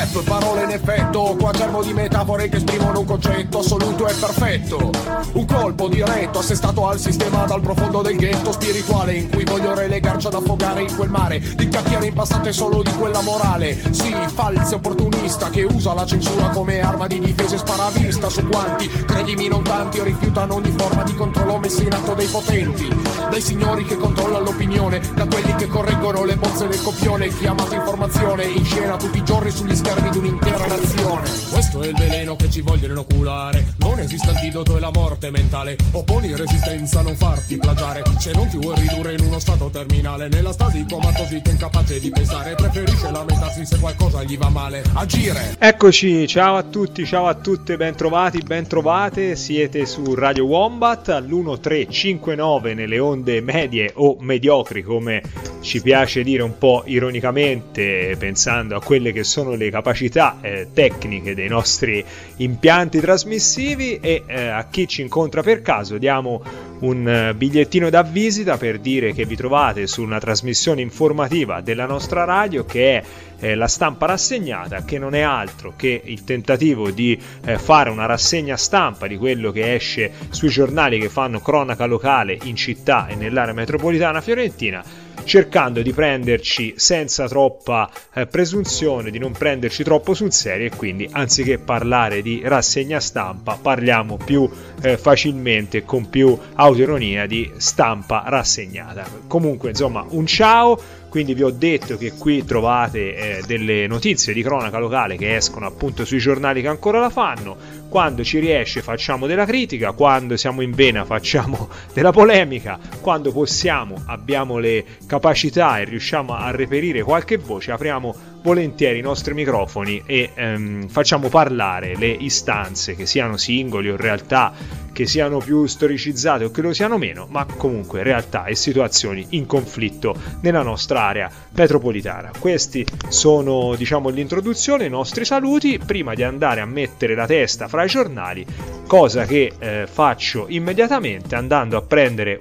rap, parole in effetto, quaderno di metafore che esprimono un concetto assoluto e perfetto. Un colpo diretto, assestato al sistema dal profondo del ghetto spirituale, in cui voglio relegarci ad affogare in quel mare di chiacchiere impastate solo di quella morale. Sì, falso opportunista che usa la censura come arma di difesa e spara a vista su quanti, credimi non tanti, rifiutano ogni forma di controllo messa in atto dai potenti, dai signori che controllano l'opinione, da quelli che correggono le bozze del copione, chiamato informazione in scena tutti i giorni sugli schermi di un'intera nazione. Questo è il veleno che ci vogliono inoculare, non esiste antidoto e la morte mentale, opponi resistenza, non farti plagiare, se non ti vuoi ridurre in uno stato terminale, nella stasi comatosita incapace di pensare, preferisce lamentarsi se qualcosa gli va male, agire. Eccoci, ciao a tutti, ciao a tutte, ben trovati, ben trovate, siete su Radio Wombat all'1359 nelle onde medie o mediocri, come ci piace dire un po' ironicamente, pensando a quelle che sono le capacità tecniche dei nostri impianti trasmissivi, e a chi ci incontra per caso diamo un bigliettino da visita per dire che vi trovate su una trasmissione informativa della nostra radio che è La Stampa Rassegnata, che non è altro che il tentativo di fare una rassegna stampa di quello che esce sui giornali che fanno cronaca locale in città e nell'area metropolitana fiorentina, cercando di prenderci senza troppa presunzione, di non prenderci troppo sul serio, e quindi anziché parlare di rassegna stampa parliamo più facilmente e con più autoironia di stampa rassegnata. Comunque insomma un ciao. Quindi vi ho detto che qui trovate delle notizie di cronaca locale che escono appunto sui giornali che ancora la fanno. Quando ci riesce facciamo della critica, quando siamo in vena facciamo della polemica, quando possiamo, abbiamo le capacità e riusciamo a reperire qualche voce, apriamo volentieri i nostri microfoni e facciamo parlare le istanze, che siano singoli o realtà, che siano più storicizzate o che lo siano meno, ma comunque realtà e situazioni in conflitto nella nostra area metropolitana. Questi sono, diciamo, l'introduzione, i nostri saluti, prima di andare a mettere la testa fra i giornali, cosa che faccio immediatamente andando a prendere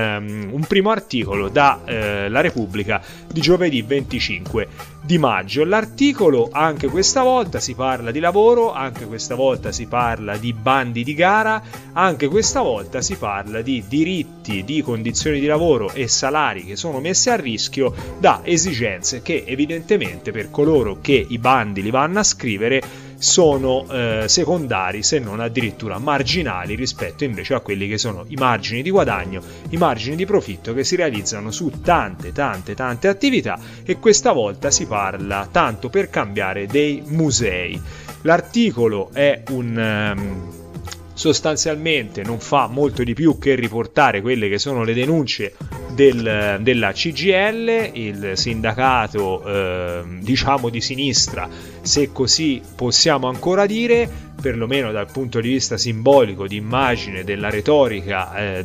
un primo articolo da La Repubblica di giovedì 25 di maggio. L'articolo, anche questa volta si parla di lavoro, anche questa volta si parla di bandi di gara, anche questa volta si parla di diritti, di condizioni di lavoro e salari che sono messi a rischio da esigenze che evidentemente per coloro che i bandi li vanno a scrivere sono secondari, se non addirittura marginali, rispetto invece a quelli che sono i margini di guadagno, i margini di profitto che si realizzano su tante attività. E questa volta si parla, tanto per cambiare, dei musei. L'articolo è sostanzialmente non fa molto di più che riportare quelle che sono le denunce della CGIL, il sindacato diciamo di sinistra, se così possiamo ancora dire, perlomeno dal punto di vista simbolico, di immagine, della retorica,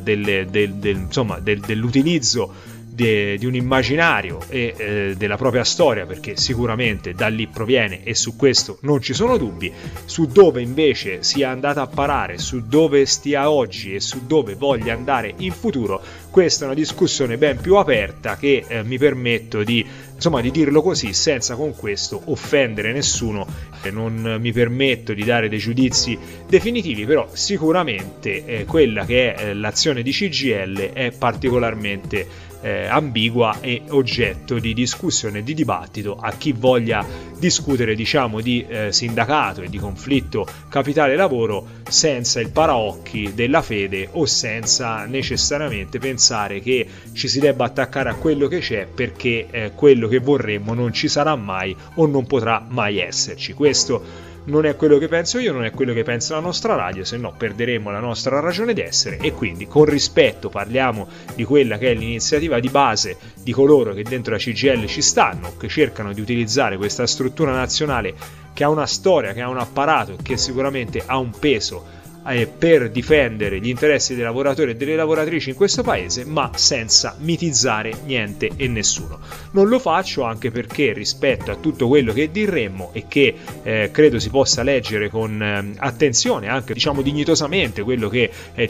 dell'utilizzo di un immaginario e della propria storia, perché sicuramente da lì proviene e su questo non ci sono dubbi. Su dove invece sia andata a parare, su dove stia oggi e su dove voglia andare in futuro, questa è una discussione ben più aperta che mi permetto di dirlo così, senza con questo offendere nessuno. Non mi permetto di dare dei giudizi definitivi, però sicuramente quella che è l'azione di CGIL è particolarmente ambigua e oggetto di discussione e di dibattito. A chi voglia discutere, diciamo, di sindacato e di conflitto capitale-lavoro senza il paraocchi della fede o senza necessariamente pensare che ci si debba attaccare a quello che c'è, perché quello che vorremmo non ci sarà mai o non potrà mai esserci. Questo non è quello che penso io, non è quello che pensa la nostra radio, se no perderemo la nostra ragione d'essere. E quindi con rispetto parliamo di quella che è l'iniziativa di base di coloro che dentro la CGIL ci stanno, che cercano di utilizzare questa struttura nazionale che ha una storia, che ha un apparato, che sicuramente ha un peso per difendere gli interessi dei lavoratori e delle lavoratrici in questo paese, ma senza mitizzare niente e nessuno. Non lo faccio anche perché, rispetto a tutto quello che diremmo e che credo si possa leggere con attenzione, anche diciamo dignitosamente, quello che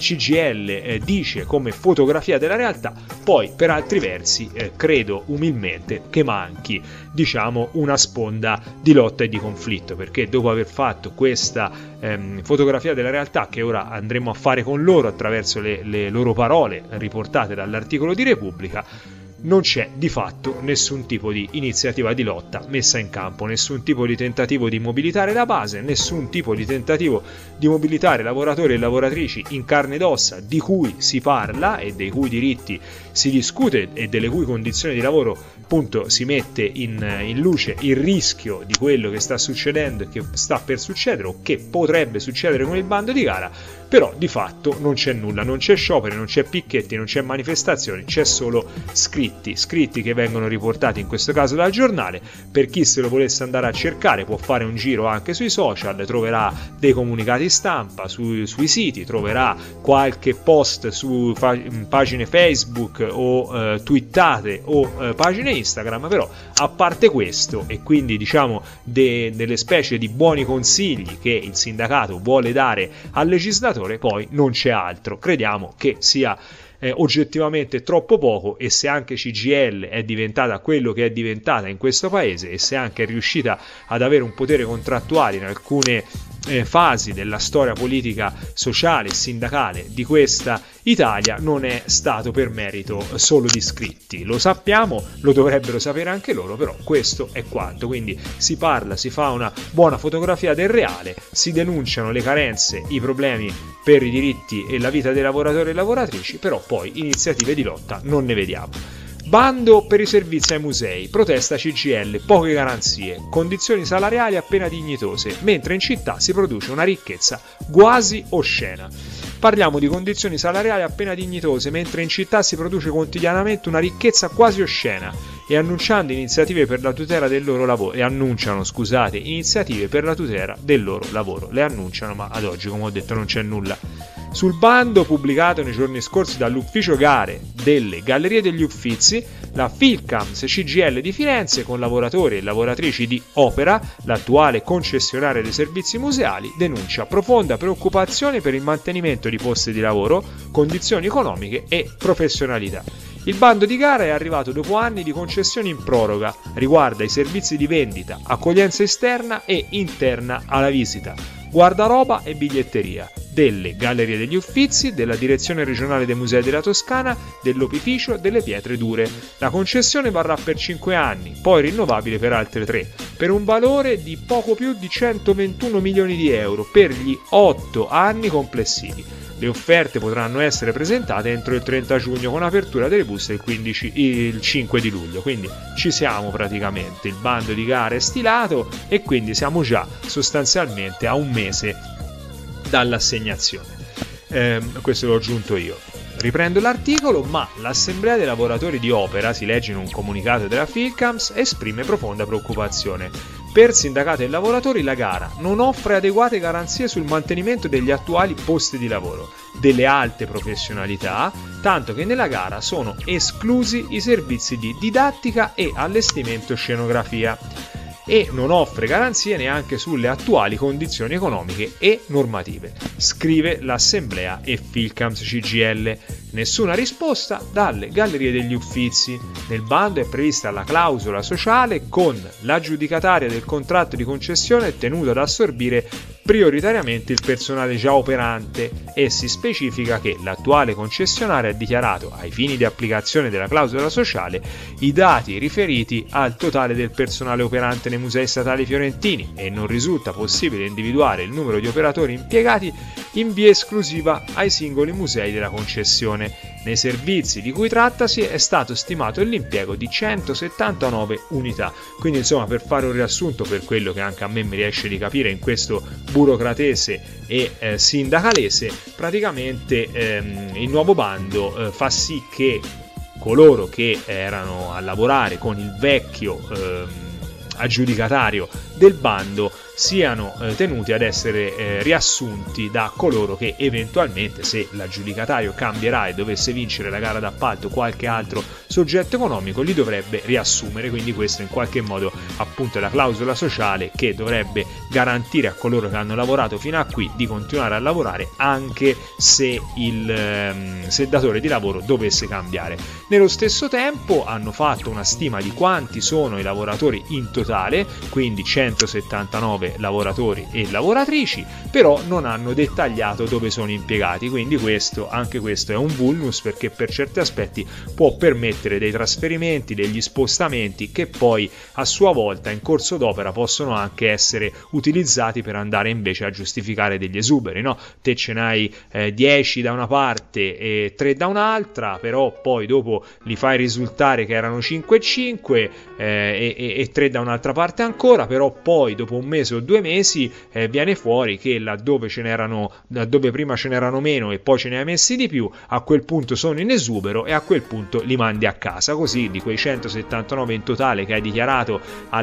CGIL dice come fotografia della realtà, poi per altri versi credo umilmente che manchi diciamo una sponda di lotta e di conflitto, perché dopo aver fatto questa fotografia della realtà che ora andremo a fare con loro attraverso le loro parole riportate dall'articolo di Repubblica, non c'è di fatto nessun tipo di iniziativa di lotta messa in campo, nessun tipo di tentativo di mobilitare la base, nessun tipo di tentativo di mobilitare lavoratori e lavoratrici in carne ed ossa di cui si parla e dei cui diritti si discute e delle cui condizioni di lavoro appunto si mette in luce il rischio di quello che sta succedendo e che sta per succedere o che potrebbe succedere con il bando di gara. Però di fatto non c'è nulla, non c'è scioperi, non c'è picchetti, non c'è manifestazioni, c'è solo scritti che vengono riportati in questo caso dal giornale. Per chi se lo volesse andare a cercare può fare un giro anche sui social, troverà dei comunicati stampa sui siti, troverà qualche post su pagine Facebook o twittate o pagine Instagram, però a parte questo e quindi diciamo delle specie di buoni consigli che il sindacato vuole dare al legislatore, poi non c'è altro. Crediamo che sia oggettivamente troppo poco, e se anche CGIL è diventata quello che è diventata in questo paese e se anche è riuscita ad avere un potere contrattuale in alcune fasi della storia politica, sociale e sindacale di questa Italia, non è stato per merito solo di iscritti. Lo sappiamo, lo dovrebbero sapere anche loro, però questo è quanto. Quindi si parla, si fa una buona fotografia del reale, si denunciano le carenze, i problemi per i diritti e la vita dei lavoratori e lavoratrici, però poi iniziative di lotta non ne vediamo. Bando per i servizi ai musei, protesta CGIL, poche garanzie, condizioni salariali appena dignitose, mentre in città si produce una ricchezza quasi oscena. Parliamo di condizioni salariali appena dignitose, mentre in città si produce quotidianamente una ricchezza quasi oscena, e annunciando iniziative per la tutela del loro lavoro, iniziative per la tutela del loro lavoro. Le annunciano, ma ad oggi, come ho detto, non c'è nulla. Sul bando pubblicato nei giorni scorsi dall'ufficio gare delle Gallerie degli Uffizi, la Filcams CGIL di Firenze, con lavoratori e lavoratrici di Opera, l'attuale concessionaria dei servizi museali, denuncia profonda preoccupazione per il mantenimento di posti di lavoro, condizioni economiche e professionalità. Il bando di gara è arrivato dopo anni di concessioni in proroga, riguarda i servizi di vendita, accoglienza esterna e interna alla visita, guardaroba e biglietteria, delle Gallerie degli Uffizi, della Direzione Regionale dei Musei della Toscana, dell'Opificio delle Pietre Dure. La concessione varrà per 5 anni, poi rinnovabile per altre 3, per un valore di poco più di 121 milioni di euro per gli 8 anni complessivi. Le offerte potranno essere presentate entro il 30 giugno con apertura delle buste il 5 di luglio, quindi ci siamo praticamente, il bando di gara è stilato e quindi siamo già sostanzialmente a un mese dall'assegnazione. Questo l'ho aggiunto io. Riprendo l'articolo, ma l'Assemblea dei lavoratori di Opera, si legge in un comunicato della Filcams, esprime profonda preoccupazione. Per sindacato e lavoratori la gara non offre adeguate garanzie sul mantenimento degli attuali posti di lavoro, delle alte professionalità, tanto che nella gara sono esclusi i servizi di didattica e allestimento scenografia, e non offre garanzie neanche sulle attuali condizioni economiche e normative, scrive l'Assemblea e Filcams CGIL. Nessuna risposta dalle Gallerie degli Uffizi. Nel bando è prevista la clausola sociale con l'aggiudicataria del contratto di concessione tenuta ad assorbire prioritariamente il personale già operante, e si specifica che l'attuale concessionaria ha dichiarato, ai fini di applicazione della clausola sociale, i dati riferiti al totale del personale operante nei musei statali fiorentini, e non risulta possibile individuare il numero di operatori impiegati in via esclusiva ai singoli musei della concessione. Nei servizi di cui trattasi è stato stimato l'impiego di 179 unità. Quindi insomma, per fare un riassunto, per quello che anche a me mi riesce di capire in questo burocratese e sindacalese, praticamente il nuovo bando fa sì che coloro che erano a lavorare con il vecchio aggiudicatario del bando siano tenuti ad essere riassunti da coloro che eventualmente, se l'aggiudicatario cambierà e dovesse vincere la gara d'appalto qualche altro soggetto economico, li dovrebbe riassumere. Quindi questo in qualche modo appunto è la clausola sociale che dovrebbe garantire a coloro che hanno lavorato fino a qui di continuare a lavorare anche se il datore di lavoro dovesse cambiare. Nello stesso tempo hanno fatto una stima di quanti sono i lavoratori in totale, quindi 179 lavoratori e lavoratrici, però non hanno dettagliato dove sono impiegati, quindi anche questo è un vulnus, perché per certi aspetti può permettere dei trasferimenti, degli spostamenti che poi a sua volta in corso d'opera possono anche essere utilizzati per andare invece a giustificare degli esuberi, no? Te ce n'hai 10 da una parte e 3 da un'altra, però poi dopo li fai risultare che erano 5 e 5 e 3 da un'altra parte ancora, però poi dopo un mese o 2 mesi viene fuori che laddove prima ce n'erano meno e poi ce ne hai messi di più, a quel punto sono in esubero e a quel punto li mandi a casa. Così di quei 179 in totale che hai dichiarato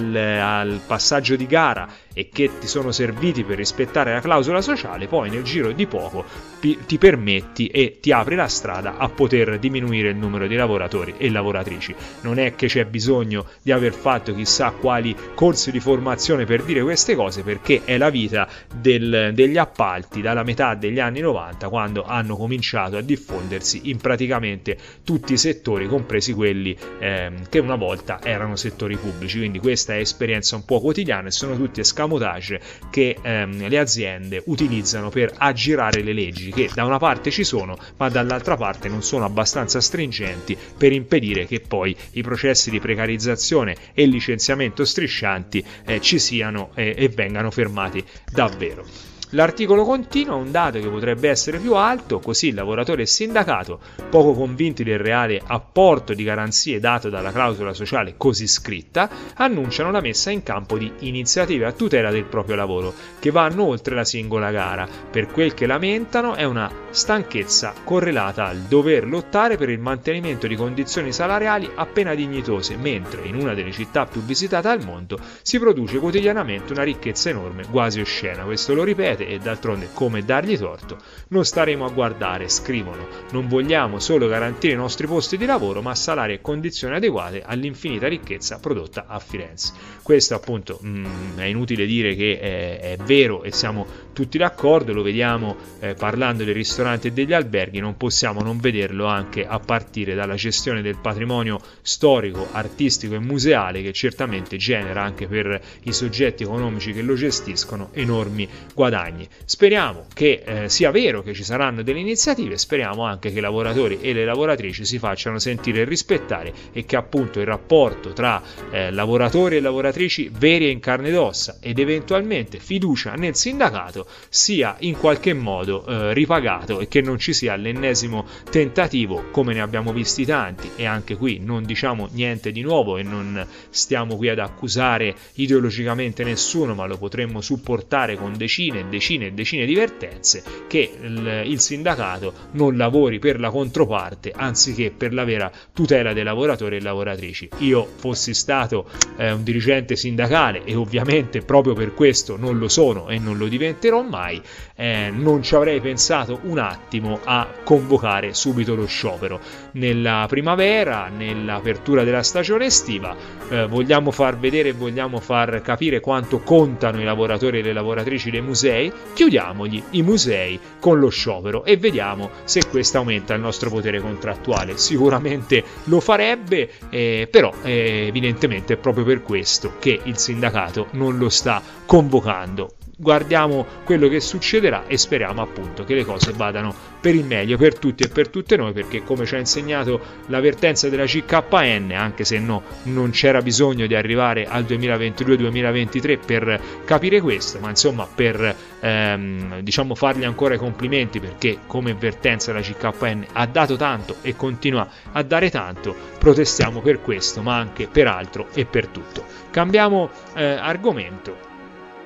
al passaggio di gara e che ti sono serviti per rispettare la clausola sociale, poi nel giro di poco ti permetti e ti apri la strada a poter diminuire il numero di lavoratori e lavoratrici. Non è che c'è bisogno di aver fatto chissà quali corsi di formazione per dire queste cose, perché è la vita degli appalti dalla metà degli anni 90, quando hanno cominciato a diffondersi in praticamente tutti i settori, compresi quelli che una volta erano settori pubblici. Quindi questa è esperienza un po' quotidiana e sono tutti escamotage che le aziende utilizzano per aggirare le leggi, che da una parte ci sono, ma dall'altra parte non sono abbastanza stringenti per impedire che poi i processi di precarizzazione e licenziamento striscianti ci siano e vengano fermati davvero. L'articolo continua: un dato che potrebbe essere più alto, così il lavoratore e il sindacato, poco convinti del reale apporto di garanzie dato dalla clausola sociale così scritta, annunciano la messa in campo di iniziative a tutela del proprio lavoro, che vanno oltre la singola gara. Per quel che lamentano è una stanchezza correlata al dover lottare per il mantenimento di condizioni salariali appena dignitose, mentre in una delle città più visitate al mondo si produce quotidianamente una ricchezza enorme, quasi oscena. Questo lo ripete, e d'altronde come dargli torto? Non staremo a guardare, scrivono, non vogliamo solo garantire i nostri posti di lavoro, ma salari e condizioni adeguate all'infinita ricchezza prodotta a Firenze. Questo appunto è inutile dire che è vero e siamo tutti d'accordo, lo vediamo parlando dei ristoranti e degli alberghi, non possiamo non vederlo anche a partire dalla gestione del patrimonio storico, artistico e museale, che certamente genera anche per i soggetti economici che lo gestiscono enormi guadagni. Speriamo che sia vero che ci saranno delle iniziative, speriamo anche che i lavoratori e le lavoratrici si facciano sentire e rispettare, e che appunto il rapporto tra lavoratori e lavoratrici veri e in carne ed ossa, ed eventualmente fiducia nel sindacato, sia in qualche modo ripagato, e che non ci sia l'ennesimo tentativo, come ne abbiamo visti tanti, e anche qui non diciamo niente di nuovo e non stiamo qui ad accusare ideologicamente nessuno, ma lo potremmo supportare con decine e decine di vertenze, che il sindacato non lavori per la controparte anziché per la vera tutela dei lavoratori e lavoratrici. Io fossi stato un dirigente sindacale, e ovviamente proprio per questo non lo sono e non lo diventerò mai, non ci avrei pensato un attimo a convocare subito lo sciopero. Nella primavera, nell'apertura della stagione estiva, vogliamo far vedere e vogliamo far capire quanto contano i lavoratori e le lavoratrici dei musei. Chiudiamogli i musei con lo sciopero e vediamo se questo aumenta il nostro potere contrattuale. Sicuramente lo farebbe, però evidentemente è proprio per questo che il sindacato non lo sta convocando. Guardiamo quello che succederà e speriamo appunto che le cose vadano per il meglio per tutti e per tutte noi, perché come ci ha insegnato l'avvertenza della CKN, anche se non c'era bisogno di arrivare al 2022-2023 per capire questo, ma insomma per diciamo fargli ancora i complimenti, perché come avvertenza la CKN ha dato tanto e continua a dare tanto. Protestiamo per questo, ma anche per altro e per tutto. Cambiamo argomento.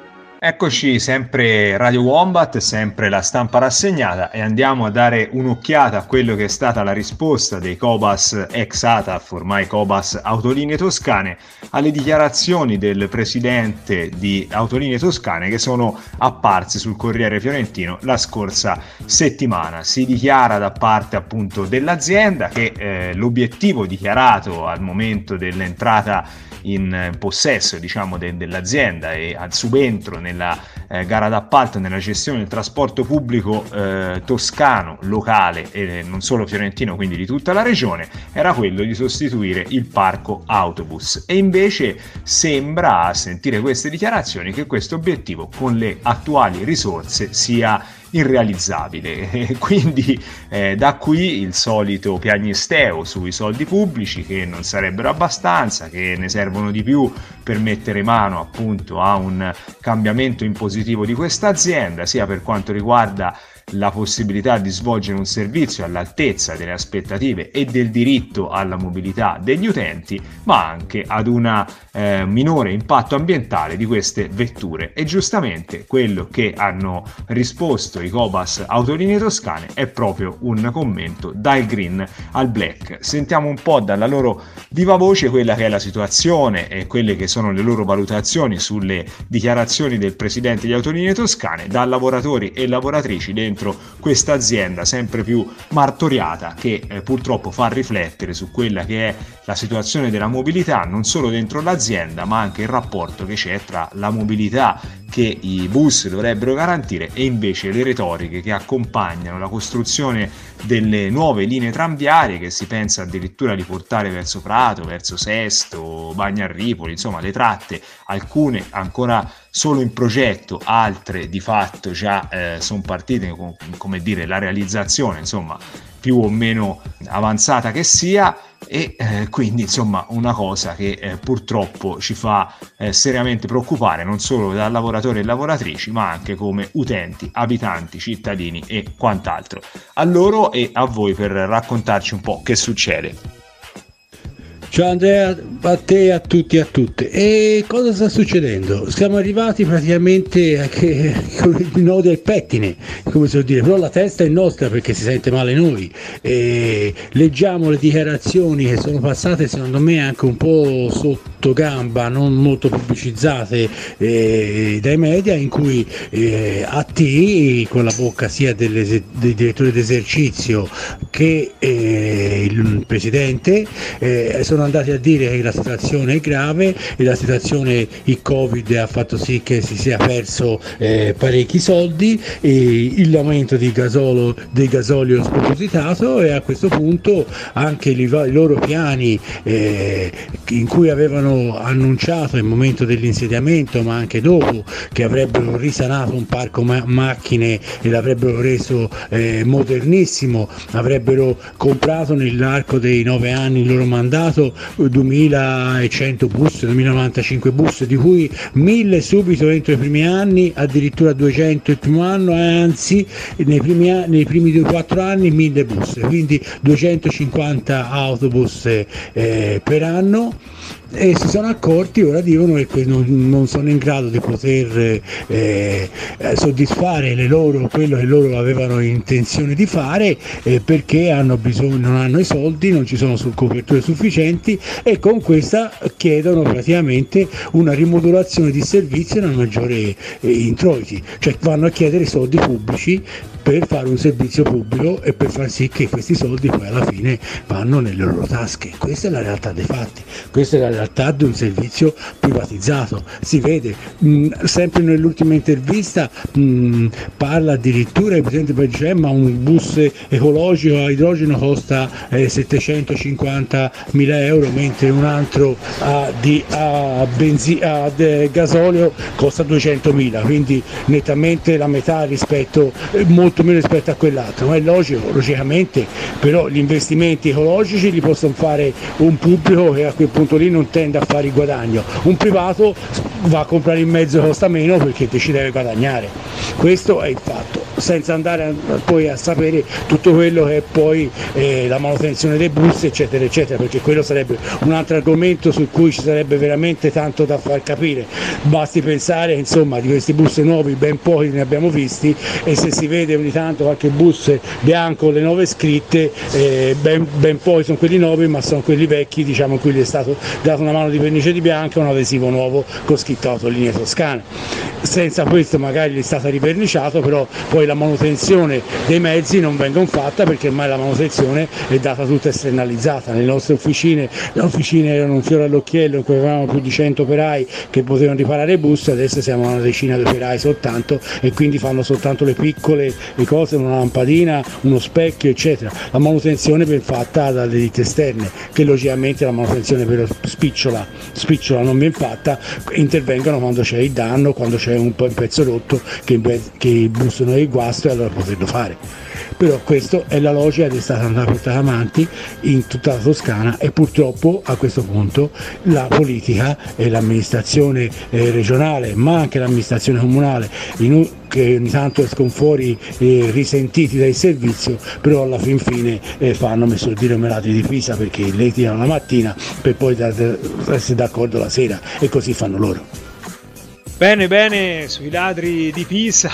Eccoci, sempre Radio Wombat, sempre la stampa rassegnata, e andiamo a dare un'occhiata a quello che è stata la risposta dei Cobas ex ATAF, ormai Cobas Autolinee Toscane, alle dichiarazioni del presidente di Autolinee Toscane che sono apparse sul Corriere Fiorentino la scorsa settimana. Si dichiara da parte appunto dell'azienda che l'obiettivo dichiarato al momento dell'entrata in possesso, diciamo, dell'azienda e al subentro nella gara d'appalto nella gestione del trasporto pubblico toscano, locale e non solo fiorentino, quindi di tutta la regione, era quello di sostituire il parco autobus. E invece sembra, a sentire queste dichiarazioni, che questo obiettivo con le attuali risorse sia irrealizzabile. Quindi da qui il solito piagnisteo sui soldi pubblici, che non sarebbero abbastanza, che ne servono di più per mettere mano appunto a un cambiamento in positivo di questa azienda, sia per quanto riguarda la possibilità di svolgere un servizio all'altezza delle aspettative e del diritto alla mobilità degli utenti, ma anche ad un minore impatto ambientale di queste vetture. E giustamente quello che hanno risposto i Cobas Autolinee Toscane è proprio un commento dal green al black. Sentiamo un po' dalla loro viva voce quella che è la situazione e quelle che sono le loro valutazioni sulle dichiarazioni del presidente di Autolinee Toscane, da lavoratori e lavoratrici dentro questa azienda sempre più martoriata, che purtroppo fa riflettere su quella che è la situazione della mobilità non solo dentro l'azienda, ma anche il rapporto che c'è tra la mobilità che i bus dovrebbero garantire e invece le retoriche che accompagnano la costruzione delle nuove linee tranviarie, che si pensa addirittura di portare verso Prato, verso Sesto, Bagnarripoli, insomma le tratte, alcune ancora solo in progetto, altre di fatto già sono partite, come dire, la realizzazione insomma più o meno avanzata che sia, e quindi insomma una cosa che purtroppo ci fa seriamente preoccupare, non solo da lavoratori e lavoratrici, ma anche come utenti, abitanti, cittadini e quant'altro. A loro e a voi per raccontarci un po' che succede. Ciao Andrea, a te, a tutti e a tutte. E cosa sta succedendo? Siamo arrivati praticamente a il nodo del pettine, come si può dire, però la testa è nostra perché si sente male noi. E leggiamo le dichiarazioni che sono passate secondo me anche un po' sotto gamba, non molto pubblicizzate dai media, in cui AT, con la bocca sia del direttore d'esercizio che il presidente, sono andati a dire che la situazione è grave e la situazione, il Covid ha fatto sì che si sia perso parecchi soldi, e l'aumento del gasolio spropositato, e a questo punto anche i loro piani in cui avevano annunciato nel momento dell'insediamento, ma anche dopo, che avrebbero risanato un parco macchine e l'avrebbero reso modernissimo, avrebbero comprato nell'arco dei 9 anni il loro mandato 2100 bus, 2095 bus, di cui 1000 subito entro i primi anni, addirittura 200 il primo anno, anzi nei primi 4 anni 1000 bus, quindi 250 autobus per anno. E si sono accorti, ora dicono che non sono in grado di poter soddisfare quello che loro avevano intenzione di fare, perché non hanno i soldi, non ci sono coperture sufficienti, e con questa chiedono praticamente una rimodulazione di servizio e una maggiore introiti, cioè vanno a chiedere soldi pubblici per fare un servizio pubblico e per far sì che questi soldi poi alla fine vanno nelle loro tasche. Questa è la realtà dei fatti, questa è la realtà di un servizio privatizzato. Si vede, sempre nell'ultima intervista parla addirittura il presidente dice, ma un bus ecologico a idrogeno costa 750.000 euro, mentre un altro a gasolio costa 200.000, quindi nettamente la metà molto meno rispetto a quell'altro. Ma è logico, logicamente, però gli investimenti ecologici li possono fare un pubblico che a quel punto lì non tende a fare il guadagno, un privato va a comprare il mezzo che costa meno perché ci deve guadagnare. Questo è il fatto. senza andare poi a sapere tutto quello che è poi la manutenzione dei bus, eccetera eccetera, perché quello sarebbe un altro argomento su cui ci sarebbe veramente tanto da far capire. Basti pensare insomma di questi bus nuovi, ben pochi ne abbiamo visti, e se si vede ogni tanto qualche bus bianco, le nuove scritte, ben pochi sono quelli nuovi, ma sono quelli vecchi, diciamo, in cui gli è stato dato una mano di vernice di bianca e un adesivo nuovo con scritto Autolinee Toscane. Senza questo magari gli è stata riverniciato, però poi la manutenzione dei mezzi non vengono fatta, perché ormai la manutenzione è data tutta esternalizzata. Nelle nostre officine, le officine erano un fiore all'occhiello, in cui avevamo più di 100 operai che potevano riparare i bus, adesso siamo a una decina di operai soltanto, e quindi fanno soltanto le piccole cose, una lampadina, uno specchio eccetera. La manutenzione viene fatta dalle ditte esterne, che logicamente la manutenzione per spicciola non viene fatta, intervengono quando c'è il danno, quando c'è un pezzo rotto che il bus non è il guasto, e allora poterlo fare. Però questa è la logica che è stata andata portata avanti in tutta la Toscana, e purtroppo a questo punto la politica e l'amministrazione regionale, ma anche l'amministrazione comunale, che ogni tanto escono fuori risentiti dal servizio, però alla fine fanno dire melati di Pisa, perché litigano la mattina per poi essere d'accordo la sera, e così fanno loro. Bene, sui ladri di Pisa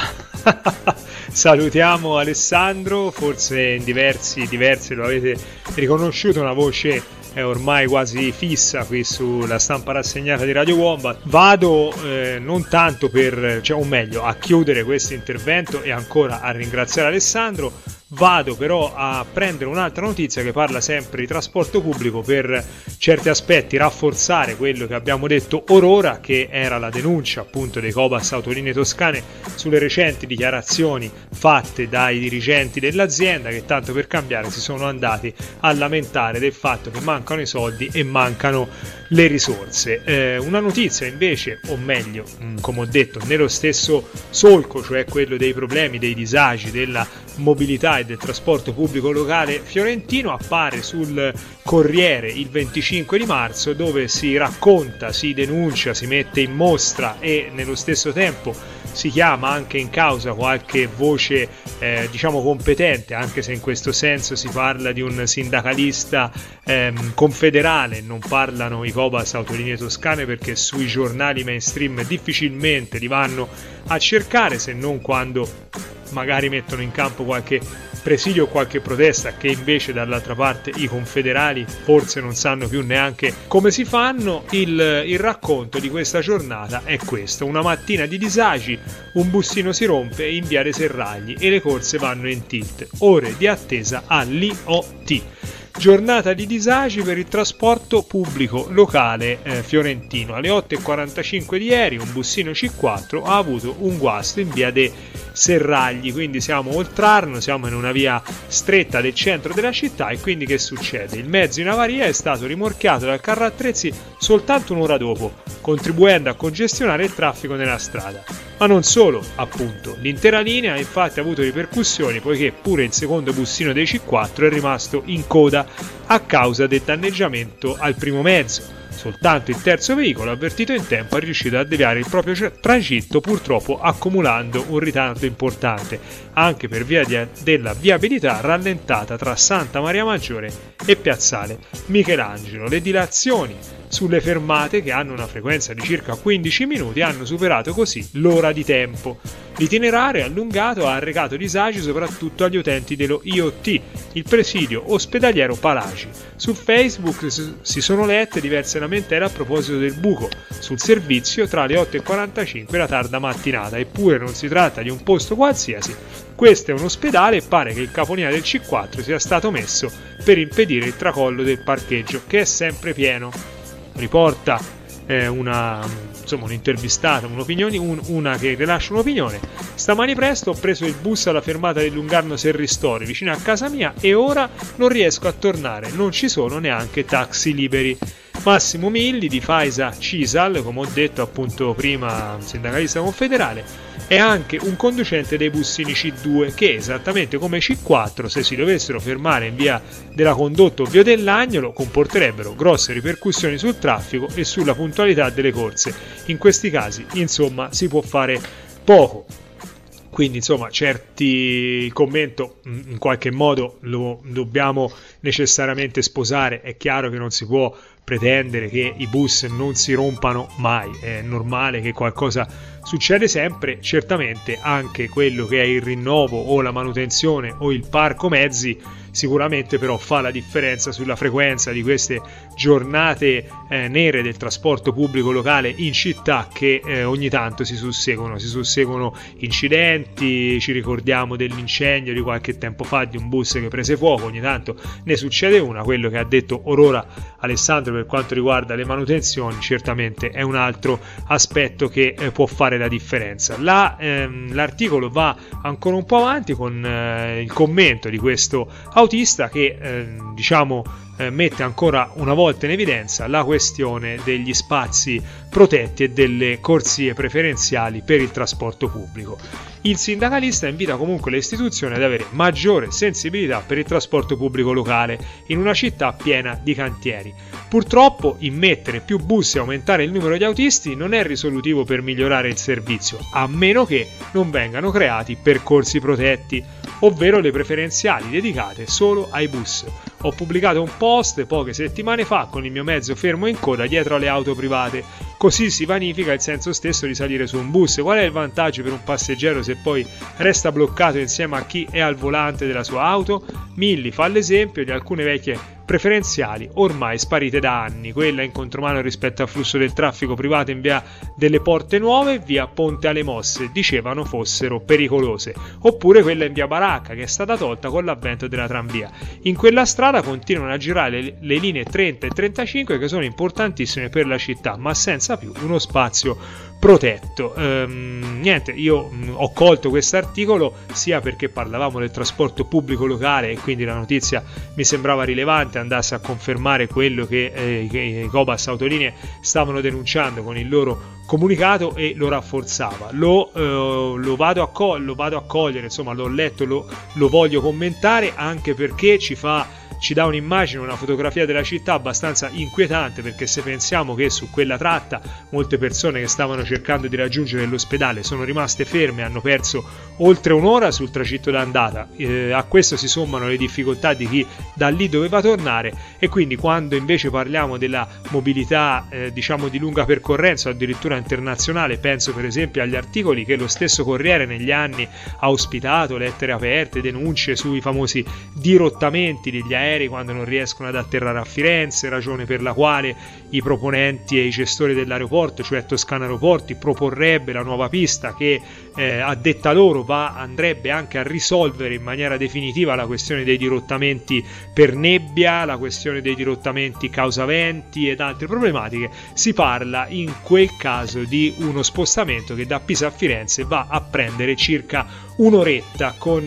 salutiamo Alessandro, forse in diversi lo avete riconosciuto, una voce è ormai quasi fissa qui sulla stampa rassegnata di Radio Wombat. Vado non tanto a chiudere questo intervento e ancora a ringraziare Alessandro. Vado però a prendere un'altra notizia che parla sempre di trasporto pubblico, per certi aspetti rafforzare quello che abbiamo detto orora, che era la denuncia appunto dei Cobas Autolinee Toscane sulle recenti dichiarazioni fatte dai dirigenti dell'azienda, che tanto per cambiare si sono andati a lamentare del fatto che mancano i soldi e mancano le risorse. Una notizia invece, o meglio, come ho detto, nello stesso solco, cioè quello dei problemi, dei disagi, della mobilità e del trasporto pubblico locale fiorentino, appare sul Corriere il 25 di marzo, dove si racconta, si denuncia, si mette in mostra e nello stesso tempo si chiama anche in causa qualche voce competente, anche se in questo senso si parla di un sindacalista confederale, non parlano i Cobas Autolinee Toscane, perché sui giornali mainstream difficilmente li vanno a cercare, se non quando magari mettono in campo qualche presidio o qualche protesta, che invece dall'altra parte i confederali forse non sanno più neanche come si fanno. Il racconto di questa giornata è questo: una mattina di disagi, un bustino si rompe in via dei Serragli e le corse vanno in tilt, ore di attesa all'IOT. Giornata di disagi per il trasporto pubblico locale fiorentino. Alle 8:45 di ieri un bustino C4 ha avuto un guasto in via dei Serragli, quindi siamo oltrarno, siamo in una via stretta del centro della città, e quindi che succede? Il mezzo in avaria è stato rimorchiato dal carro attrezzi soltanto un'ora dopo, contribuendo a congestionare il traffico nella strada. Ma non solo, appunto, l'intera linea ha infatti avuto ripercussioni, poiché pure il secondo bustino dei C4 è rimasto in coda a causa del danneggiamento al primo mezzo. Soltanto il terzo veicolo, avvertito in tempo, è riuscito a deviare il proprio tragitto, purtroppo accumulando un ritardo importante, anche per via della viabilità rallentata tra Santa Maria Maggiore e Piazzale Michelangelo. Le dilazioni sulle fermate, che hanno una frequenza di circa 15 minuti, hanno superato così l'ora di tempo. L'itinerario allungato ha arrecato disagi soprattutto agli utenti dello IOT, il presidio ospedaliero Palaci. Su Facebook si sono lette diverse lamentele a proposito del buco sul servizio tra le 8:45 e la tarda mattinata. Eppure non si tratta di un posto qualsiasi, questo è un ospedale e pare che il capolinea del C4 sia stato messo per impedire il tracollo del parcheggio, che è sempre pieno. Riporta un'intervistata, una che rilascia un'opinione. Stamani presto ho preso il bus alla fermata del Lungarno Serristori vicino a casa mia e ora non riesco a tornare, non ci sono neanche taxi liberi. Massimo Milli di Faisa Cisal, come ho detto appunto prima, sindacalista confederale, è anche un conducente dei bussini C2 che, esattamente come C4, se si dovessero fermare in via della Condotta o via dell'Agnolo, comporterebbero grosse ripercussioni sul traffico e sulla puntualità delle corse. In questi casi, insomma, si può fare poco. Quindi insomma il commento in qualche modo lo dobbiamo necessariamente sposare. È chiaro che non si può pretendere che i bus non si rompano mai, è normale che qualcosa succede sempre. Certamente anche quello che è il rinnovo o la manutenzione o il parco mezzi sicuramente però fa la differenza sulla frequenza di queste giornate nere del trasporto pubblico locale in città, che ogni tanto si susseguono incidenti. Ci ricordiamo dell'incendio di qualche tempo fa di un bus che prese fuoco, ogni tanto ne succede una. Quello che ha detto orora Alessandro per quanto riguarda le manutenzioni certamente è un altro aspetto che può fare la differenza. L'articolo va ancora un po' avanti con il commento di questo autista che mette ancora una volta in evidenza la questione degli spazi protetti e delle corsie preferenziali per il trasporto pubblico. Il sindacalista invita comunque le istituzioni ad avere maggiore sensibilità per il trasporto pubblico locale in una città piena di cantieri. Purtroppo immettere più bus e aumentare il numero di autisti non è risolutivo per migliorare il servizio, a meno che non vengano creati percorsi protetti, ovvero le preferenziali dedicate solo ai bus. Ho pubblicato un post poche settimane fa con il mio mezzo fermo in coda dietro alle auto private, così si vanifica il senso stesso di salire su un bus. Qual è il vantaggio per un passeggero se poi resta bloccato insieme a chi è al volante della sua auto? Milli fa l'esempio di alcune vecchie preferenziali ormai sparite da anni, quella in contromano rispetto al flusso del traffico privato in via delle Porte Nuove e via Ponte alle Mosse, dicevano fossero pericolose, oppure quella in via Baracca che è stata tolta con l'avvento della tranvia. In quella strada continuano a girare le linee 30 e 35 che sono importantissime per la città, ma senza più uno spazio protetto. Io ho colto questo articolo sia perché parlavamo del trasporto pubblico locale e quindi la notizia mi sembrava rilevante, andasse a confermare quello che i Cobas Autolinee stavano denunciando con il loro comunicato e lo rafforzava. Lo vado a cogliere, insomma l'ho letto, lo voglio commentare anche perché ci dà un'immagine, una fotografia della città abbastanza inquietante, perché se pensiamo che su quella tratta molte persone che stavano cercando di raggiungere l'ospedale sono rimaste ferme, hanno perso oltre un'ora sul tragitto d'andata, a questo si sommano le difficoltà di chi da lì doveva tornare, e quindi quando invece parliamo della mobilità di lunga percorrenza o addirittura internazionale, penso per esempio agli articoli che lo stesso Corriere negli anni ha ospitato, lettere aperte, denunce sui famosi dirottamenti degli aerei quando non riescono ad atterrare a Firenze, ragione per la quale i proponenti e i gestori dell'aeroporto, cioè Toscana Aeroporti, proporrebbe la nuova pista che a detta loro andrebbe anche a risolvere in maniera definitiva la questione dei dirottamenti per nebbia, la questione dei dirottamenti causa venti ed altre problematiche. Si parla in quel caso di uno spostamento che da Pisa a Firenze va a prendere circa un'oretta con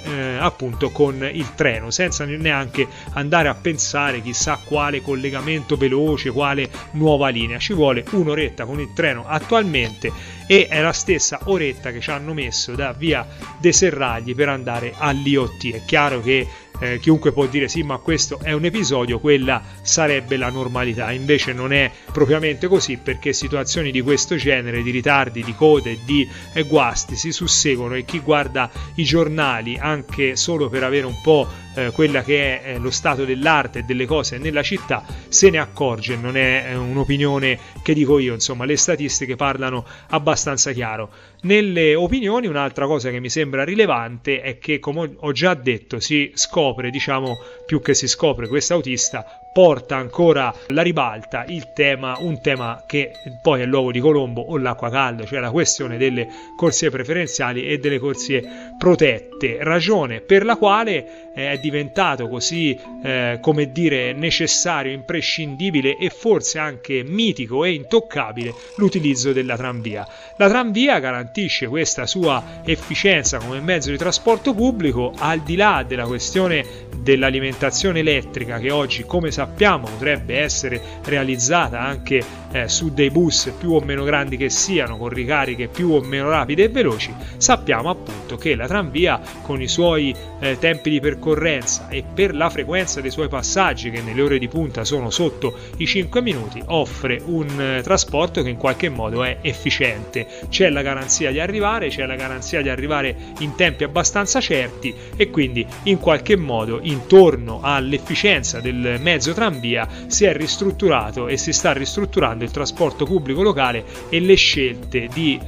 il treno, senza neanche andare a pensare chissà quale collegamento veloce, quale nuova linea. Ci vuole un'oretta con il treno attualmente e è la stessa oretta che ci hanno messo da via dei Serragli per andare all'IOT. È chiaro che chiunque può dire sì, ma questo è un episodio, quella sarebbe la normalità. Invece non è propriamente così, perché situazioni di questo genere, di ritardi, di code, di guasti si susseguono, e chi guarda i giornali anche solo per avere un po' quella che è lo stato dell'arte e delle cose nella città se ne accorge. Non è un'opinione che dico io, insomma le statistiche parlano abbastanza chiaro. Nelle opinioni un'altra cosa che mi sembra rilevante è che, come ho già detto, si scopre, più che si scopre, quest'autista porta ancora alla ribalta un tema che poi è l'uovo di Colombo o l'acqua calda, cioè la questione delle corsie preferenziali e delle corsie protette, ragione per la quale è diventato così necessario, imprescindibile e forse anche mitico e intoccabile l'utilizzo della tranvia. La tranvia garantisce questa sua efficienza come mezzo di trasporto pubblico, al di là della questione dell'alimentazione elettrica che oggi, come sappiamo, sappiamo potrebbe essere realizzata anche su dei bus più o meno grandi che siano, con ricariche più o meno rapide e veloci. Sappiamo appunto che la tranvia, con i suoi tempi di percorrenza e per la frequenza dei suoi passaggi, che nelle ore di punta sono sotto i 5 minuti, offre un trasporto che in qualche modo è efficiente. C'è la garanzia di arrivare, in tempi abbastanza certi, e quindi in qualche modo intorno all'efficienza del mezzo tranvia si è ristrutturato e si sta ristrutturando il trasporto pubblico locale e le scelte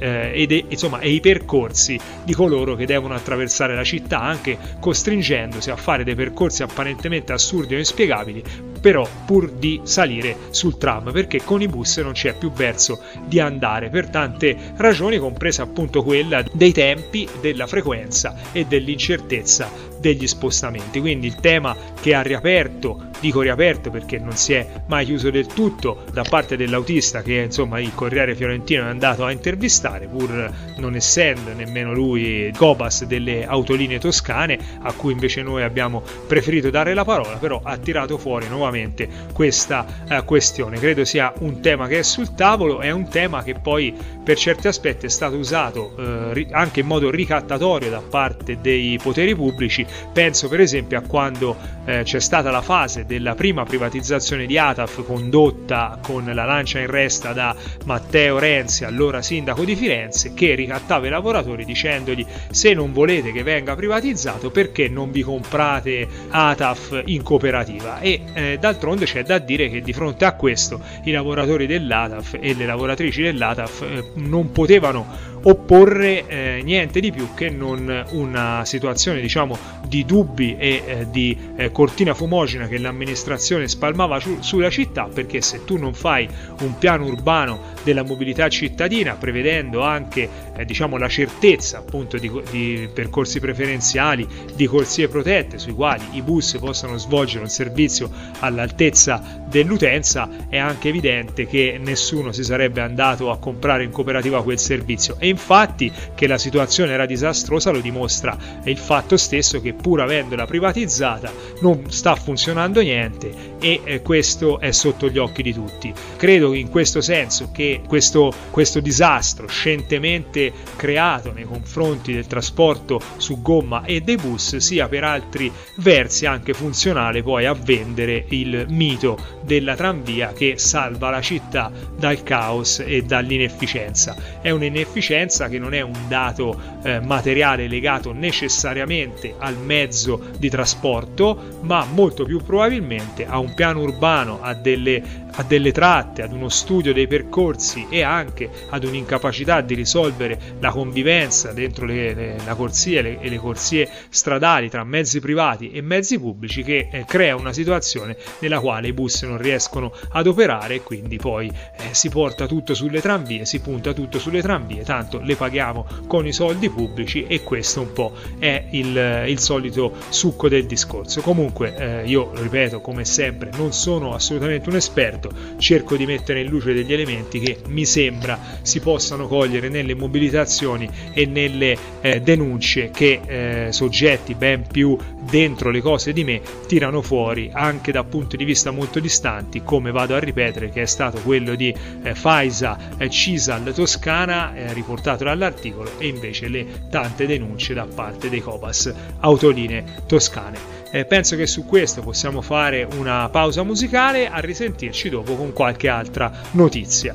e i percorsi di coloro che devono attraversare la città, anche costringendosi a fare dei percorsi apparentemente assurdi o inspiegabili, però pur di salire sul tram, perché con i bus non c'è più verso di andare, per tante ragioni, compresa appunto quella dei tempi, della frequenza e dell'incertezza degli spostamenti. Quindi il tema che ha riaperto, dico riaperto perché non si è mai chiuso del tutto, da parte dell'autista che insomma il Corriere Fiorentino è andato a intervistare, pur non essendo nemmeno lui Cobas delle autolinee toscane, a cui invece noi abbiamo preferito dare la parola, però ha tirato fuori nuovamente questa questione. Credo sia un tema che è sul tavolo, è un tema che poi per certi aspetti è stato usato anche in modo ricattatorio da parte dei poteri pubblici. Penso per esempio a quando c'è stata la fase della prima privatizzazione di ATAF, condotta con la lancia in resta da Matteo Renzi, allora sindaco di Firenze, che ricattava i lavoratori dicendogli: se non volete che venga privatizzato, perché non vi comprate ATAF in cooperativa? E d'altronde c'è da dire che di fronte a questo i lavoratori dell'ATAF e le lavoratrici dell'ATAF non potevano opporre niente di più che non una situazione, diciamo, di dubbi e di cortina fumogena che l'amministrazione spalmava sulla città, perché se tu non fai un piano urbano della mobilità cittadina, prevedendo anche diciamo la certezza appunto di percorsi preferenziali, di corsie protette sui quali i bus possano svolgere un servizio all'altezza dell'utenza, è anche evidente che nessuno si sarebbe andato a comprare in cooperativa quel servizio. E infatti che la situazione era disastrosa lo dimostra il fatto stesso che, pur avendola privatizzata, non sta funzionando niente, e questo è sotto gli occhi di tutti. Credo in questo senso che questo disastro scientemente creato nei confronti del trasporto su gomma e dei bus sia per altri versi anche funzionale poi a vendere il mito della tranvia che salva la città dal caos e dall'inefficienza. È un'inefficienza che non è un dato materiale legato necessariamente al mezzo di trasporto, ma molto più probabilmente a un piano urbano, a delle tratte, ad uno studio dei percorsi e anche ad un'incapacità di risolvere la convivenza dentro la corsia e le corsie stradali tra mezzi privati e mezzi pubblici, che crea una situazione nella quale i bus non riescono ad operare, e quindi poi si porta tutto sulle tranvie, si punta tutto sulle tranvie, tanto le paghiamo con i soldi pubblici, e questo un po' è il solito succo del discorso. Comunque io ripeto, come sempre, non sono assolutamente un esperto, cerco di mettere in luce degli elementi che mi sembra si possano cogliere nelle mobilitazioni e nelle denunce che soggetti ben più dentro le cose di me tirano fuori, anche da punti di vista molto distanti, come vado a ripetere che è stato quello di Faisa Cisal Toscana, riportato dall'articolo, e invece le tante denunce da parte dei Cobas Autolinee Toscane. Penso che su questo possiamo fare una pausa musicale, a risentirci dopo con qualche altra notizia.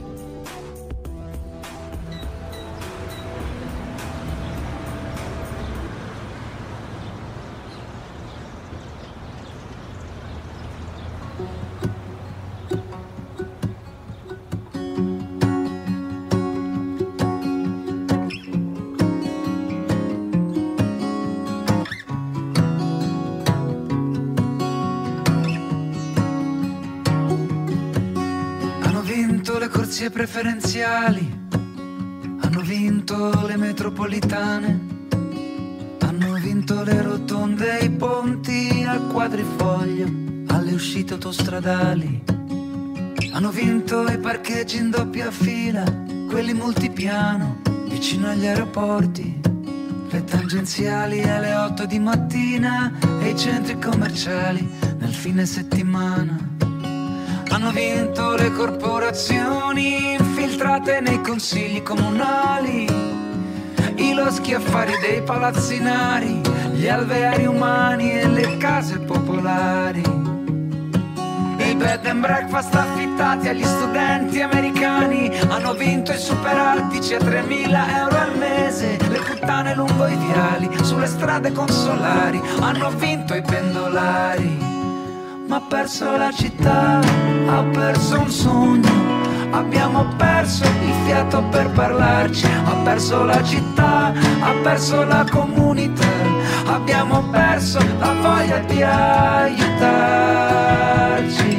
Preferenziali, hanno vinto le metropolitane, hanno vinto le rotonde e i ponti al quadrifoglio, alle uscite autostradali, hanno vinto i parcheggi in doppia fila, quelli multipiano vicino agli aeroporti, le tangenziali alle 8 di mattina e i centri commerciali nel fine settimana. Hanno vinto le corporazioni infiltrate nei consigli comunali, i loschi affari dei palazzinari, gli alveari umani e le case popolari. I bed and breakfast affittati agli studenti americani hanno vinto i superaltici a 3.000 euro al mese. Le puttane lungo i viali, sulle strade consolari, hanno vinto i pendolari. Ma ha perso la città, ha perso un sogno, abbiamo perso il fiato per parlarci. Ha perso la città, ha perso la comunità, abbiamo perso la voglia di aiutarci.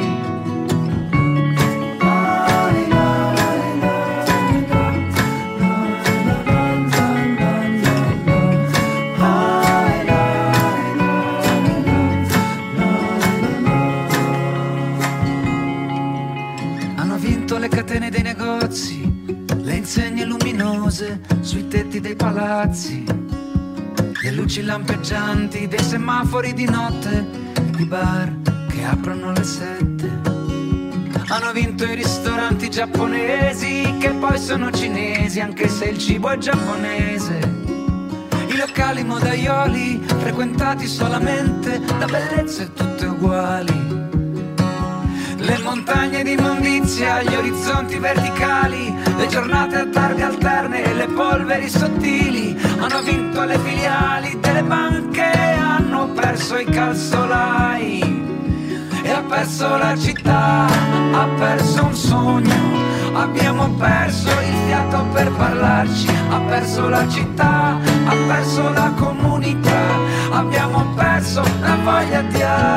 Le catene dei negozi, le insegne luminose sui tetti dei palazzi, le luci lampeggianti dei semafori di notte, i bar che aprono alle 7. Hanno vinto i ristoranti giapponesi che poi sono cinesi anche se il cibo è giapponese. I locali modaioli frequentati solamente da bellezze tutte uguali. Le montagne di immondizia, gli orizzonti verticali, le giornate a targhe alterne e le polveri sottili. Hanno vinto le filiali delle banche, hanno perso i calzolai. E ha perso la città, ha perso un sogno, abbiamo perso il fiato per parlarci. Ha perso la città, ha perso la comunità, abbiamo perso la voglia di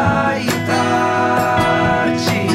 aiutarci.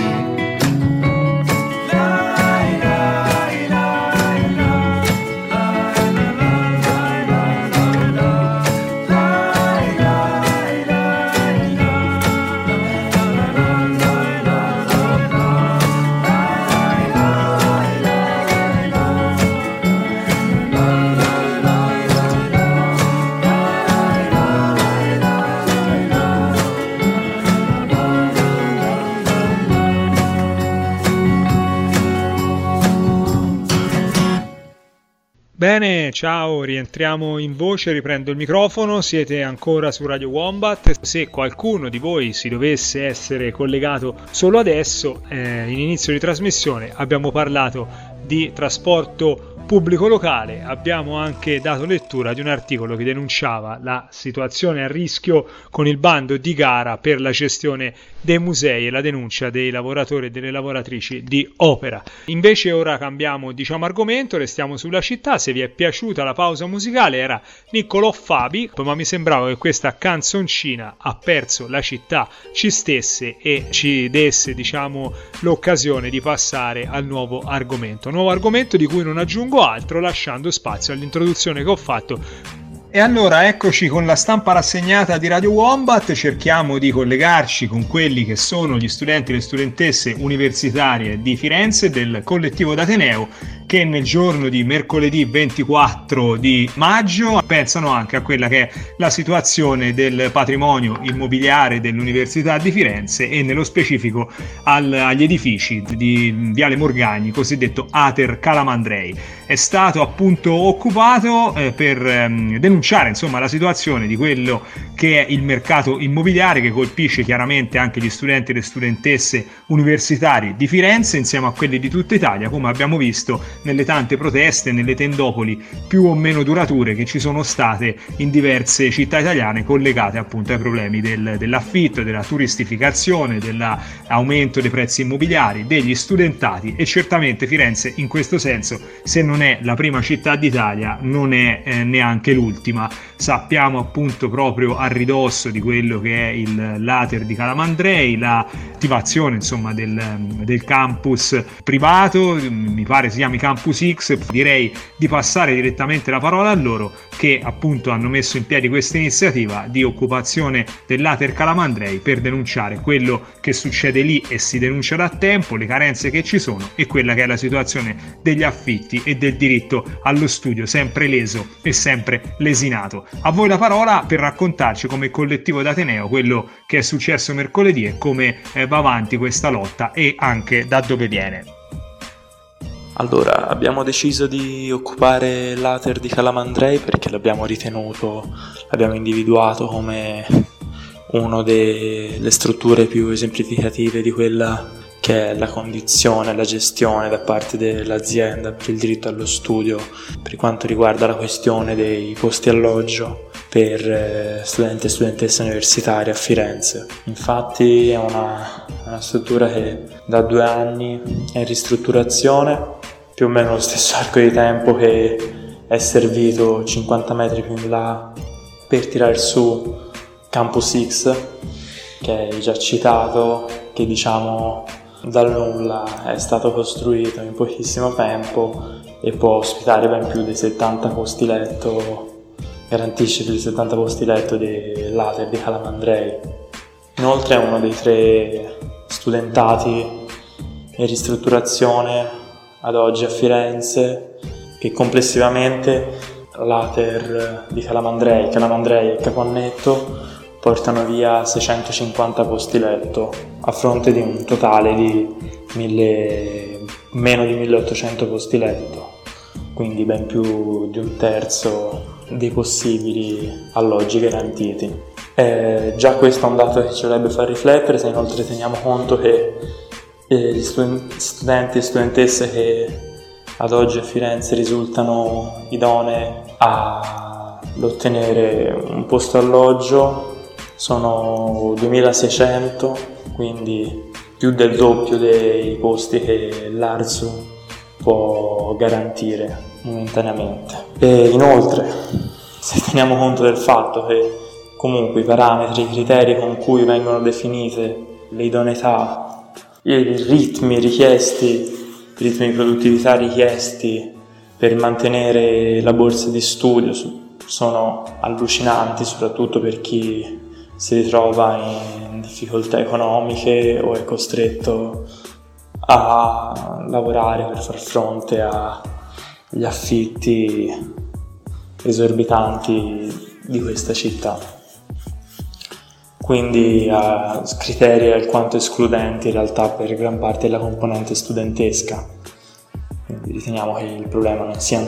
Bene, ciao, rientriamo in voce, riprendo il microfono, siete ancora su Radio Wombat. Se qualcuno di voi si dovesse essere collegato solo adesso, in inizio di trasmissione abbiamo parlato di trasporto pubblico locale, abbiamo anche dato lettura di un articolo che denunciava la situazione a rischio con il bando di gara per la gestione dei musei e la denuncia dei lavoratori e delle lavoratrici di Opera. Invece ora cambiamo argomento, restiamo sulla città. Se vi è piaciuta la pausa musicale era Niccolò Fabi, ma mi sembrava che questa canzoncina Ha perso la città ci stesse e ci desse l'occasione di passare al nuovo argomento di cui non aggiungo altro, lasciando spazio all'introduzione che ho fatto. E allora eccoci con la stampa rassegnata di Radio Wombat. Cerchiamo di collegarci con quelli che sono gli studenti e le studentesse universitarie di Firenze del collettivo d'Ateneo, che nel giorno di mercoledì 24 di maggio pensano anche a quella che è la situazione del patrimonio immobiliare dell'Università di Firenze e nello specifico agli edifici di Viale Morgagni, cosiddetto Ater Calamandrei. È stato appunto occupato per denunciare la situazione di quello che è il mercato immobiliare, che colpisce chiaramente anche gli studenti e le studentesse universitari di Firenze insieme a quelli di tutta Italia, come abbiamo visto nelle tante proteste, nelle tendopoli più o meno durature che ci sono state in diverse città italiane collegate appunto ai problemi dell'affitto, della turistificazione, dell'aumento dei prezzi immobiliari, degli studentati. E certamente Firenze in questo senso, se non è la prima città d'Italia, non è neanche l'ultima. Sappiamo appunto proprio a ridosso di quello che è l'Ater di Calamandrei, l'attivazione del campus privato, mi pare si chiami Campus X, direi di passare direttamente la parola a loro, che appunto hanno messo in piedi questa iniziativa di occupazione dell'Ater Calamandrei per denunciare quello che succede lì e si denuncia da tempo, le carenze che ci sono e quella che è la situazione degli affitti e del diritto allo studio sempre leso e sempre lesinato. A voi la parola per raccontarci come collettivo d'Ateneo quello che è successo mercoledì e come va avanti questa lotta e anche da dove viene. Allora, abbiamo deciso di occupare l'Ater di Calamandrei perché l'abbiamo individuato come una delle strutture più esemplificative di quella che è la condizione, la gestione da parte dell'azienda per il diritto allo studio per quanto riguarda la questione dei posti alloggio per studenti e studentesse universitarie a Firenze. Infatti è una struttura che da 2 anni è in ristrutturazione, più o meno lo stesso arco di tempo che è servito 50 metri più in là per tirare su Campus X, che è già citato, che diciamo dal nulla è stato costruito in pochissimo tempo e può ospitare ben più dei 70 posti letto, garantisce più di 70 posti letto dell'Ater di Calamandrei. Inoltre è uno dei 3 studentati in ristrutturazione ad oggi a Firenze, che complessivamente l'Ater di Calamandrei e Capannetto portano via 650 posti letto a fronte di un totale di meno di 1800 posti letto, quindi ben più di 1/3 dei possibili alloggi garantiti. Già questo è un dato che ci dovrebbe far riflettere, se inoltre teniamo conto che gli studenti e studentesse che ad oggi a Firenze risultano idonei ad ottenere un posto alloggio sono 2600, quindi più del doppio dei posti che l'ARSU può garantire momentaneamente. E inoltre, se teniamo conto del fatto che comunque i parametri, i criteri con cui vengono definite le idoneità, i ritmi di produttività richiesti per mantenere la borsa di studio sono allucinanti, soprattutto per chi si ritrova in difficoltà economiche o è costretto a lavorare per far fronte agli affitti esorbitanti di questa città. Quindi a criteri alquanto escludenti in realtà per gran parte della componente studentesca. Quindi riteniamo che il problema non siano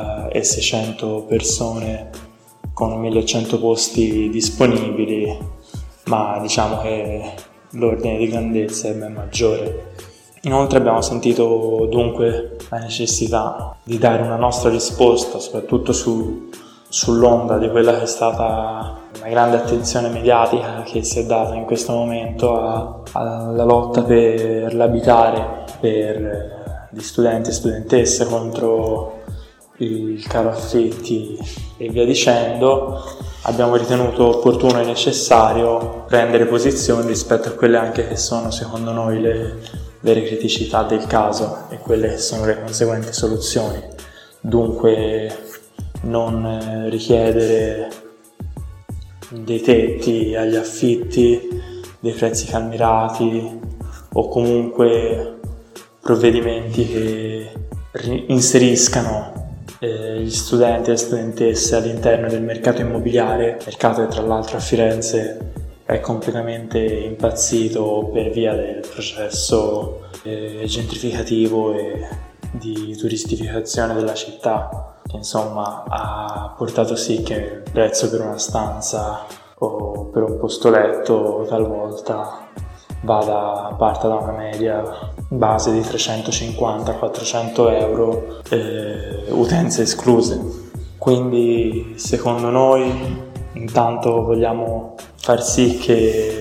2600 persone con 1100 posti disponibili, ma diciamo che l'ordine di grandezza è ben maggiore. Inoltre abbiamo sentito dunque la necessità di dare una nostra risposta, soprattutto sull'onda di quella che è stata una grande attenzione mediatica che si è data in questo momento alla lotta per l'abitare per gli studenti e studentesse contro il caro affitti e via dicendo. Abbiamo ritenuto opportuno e necessario prendere posizione rispetto a quelle anche che sono secondo noi le vere criticità del caso e quelle che sono le conseguenti soluzioni. Dunque non richiedere dei tetti agli affitti, dei prezzi calmierati o comunque provvedimenti che inseriscano gli studenti e le studentesse all'interno del mercato immobiliare, mercato che tra l'altro a Firenze è completamente impazzito per via del processo gentrificativo e di turistificazione della città, che insomma ha portato sì che il prezzo per una stanza o per un posto letto talvolta parta da una media base di 350-400 euro, utenze escluse. Quindi secondo noi intanto vogliamo far sì che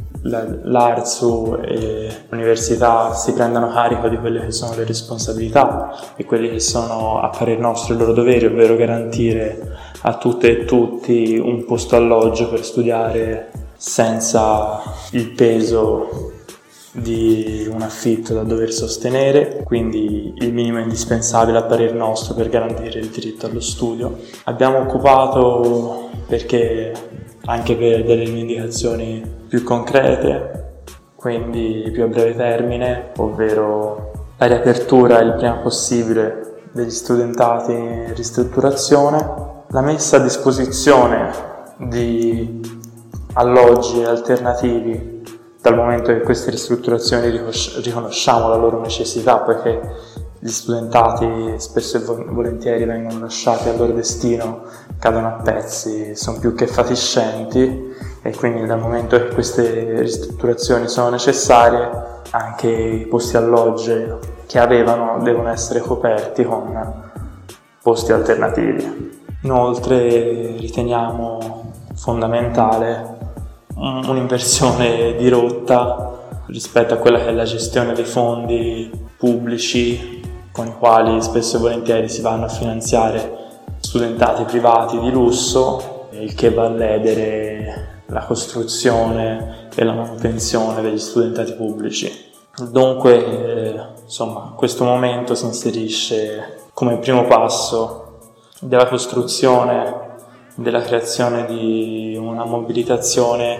l'ARSU e l'università si prendano carico di quelle che sono le responsabilità e quelli che sono a parer nostro i loro doveri, ovvero garantire a tutte e tutti un posto alloggio per studiare senza il peso di un affitto da dover sostenere, quindi il minimo indispensabile a parer nostro per garantire il diritto allo studio. Abbiamo occupato perché anche per delle indicazioni più concrete, quindi più a breve termine, ovvero la riapertura il prima possibile degli studentati in ristrutturazione, la messa a disposizione di alloggi alternativi dal momento che queste ristrutturazioni riconosciamo la loro necessità, poiché gli studentati spesso e volentieri vengono lasciati al loro destino, cadono a pezzi, sono più che fatiscenti, e quindi dal momento che queste ristrutturazioni sono necessarie, anche i posti alloggio che avevano devono essere coperti con posti alternativi. Inoltre riteniamo fondamentale un'inversione di rotta rispetto a quella che è la gestione dei fondi pubblici con i quali spesso e volentieri si vanno a finanziare studentati privati di lusso, il che va a ledere la costruzione e la manutenzione degli studentati pubblici. Dunque, questo momento si inserisce come primo passo della costruzione, della creazione di una mobilitazione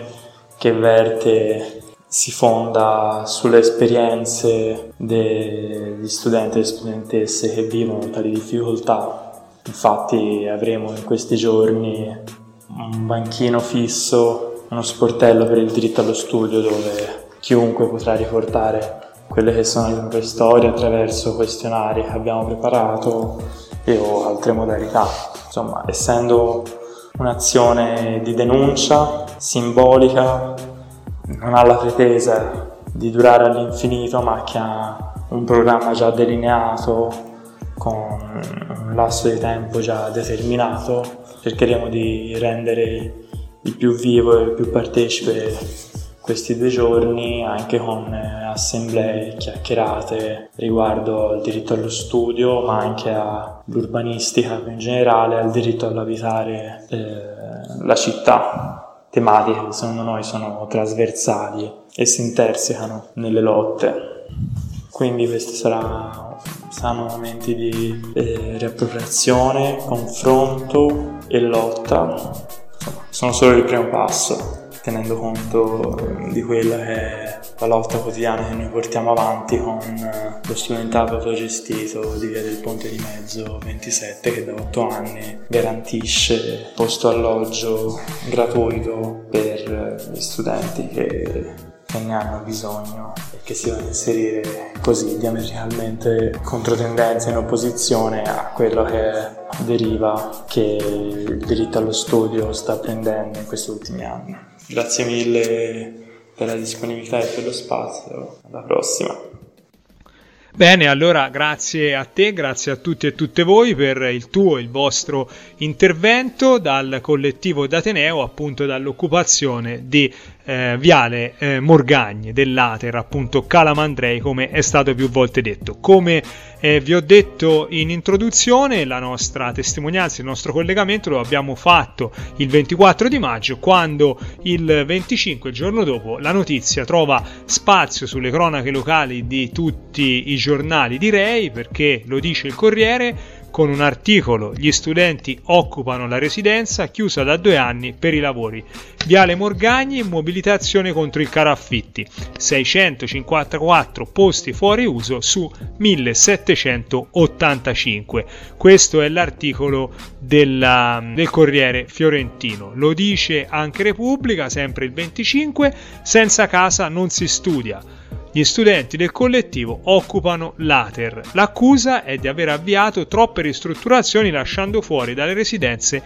che si fonda sulle esperienze degli studenti e studentesse che vivono tali difficoltà. Infatti avremo in questi giorni un banchino fisso, uno sportello per il diritto allo studio, dove chiunque potrà riportare quelle che sono le proprie storie attraverso questionari che abbiamo preparato o altre modalità. Insomma, essendo un'azione di denuncia simbolica, non ha la pretesa di durare all'infinito, ma che ha un programma già delineato con un lasso di tempo già determinato. Cercheremo di rendere il più vivo e il più partecipe questi 2 giorni, anche con assemblee, chiacchierate riguardo al diritto allo studio, ma anche all'urbanistica in generale, al diritto all'abitare la città. Tematiche che secondo noi sono trasversali e si intersecano nelle lotte. Quindi questi saranno momenti di riappropriazione, confronto e lotta. Sono solo il primo passo, tenendo conto di quella che è la lotta quotidiana che noi portiamo avanti con lo studentato autogestito di Via del Ponte di Mezzo 27, che da 8 anni garantisce posto alloggio gratuito per gli studenti che ne hanno bisogno e che si vanno a inserire così diametralmente controtendenza, in opposizione a quello che deriva che il diritto allo studio sta prendendo in questi ultimi anni. Grazie mille per la disponibilità e per lo spazio. Alla prossima. Bene, allora grazie a te, grazie a tutti e tutte voi per il vostro intervento dal collettivo d'Ateneo, appunto dall'occupazione di Viale Morgagni, dell'Ater, appunto Calamandrei, come è stato più volte detto. Come vi ho detto in introduzione, la nostra testimonianza, il nostro collegamento lo abbiamo fatto il 24 di maggio, quando il 25, il giorno dopo, la notizia trova spazio sulle cronache locali di tutti i giornali, direi, perché lo dice il Corriere con un articolo: gli studenti occupano la residenza chiusa da 2 anni per i lavori. Viale Morgagni, mobilitazione contro il caro affitti, 654 posti fuori uso su 1785. Questo è l'articolo del Corriere Fiorentino. Lo dice anche Repubblica, sempre il 25: senza casa non si studia. Gli studenti del collettivo occupano l'Ater. L'accusa è di aver avviato troppe ristrutturazioni, lasciando fuori dalle residenze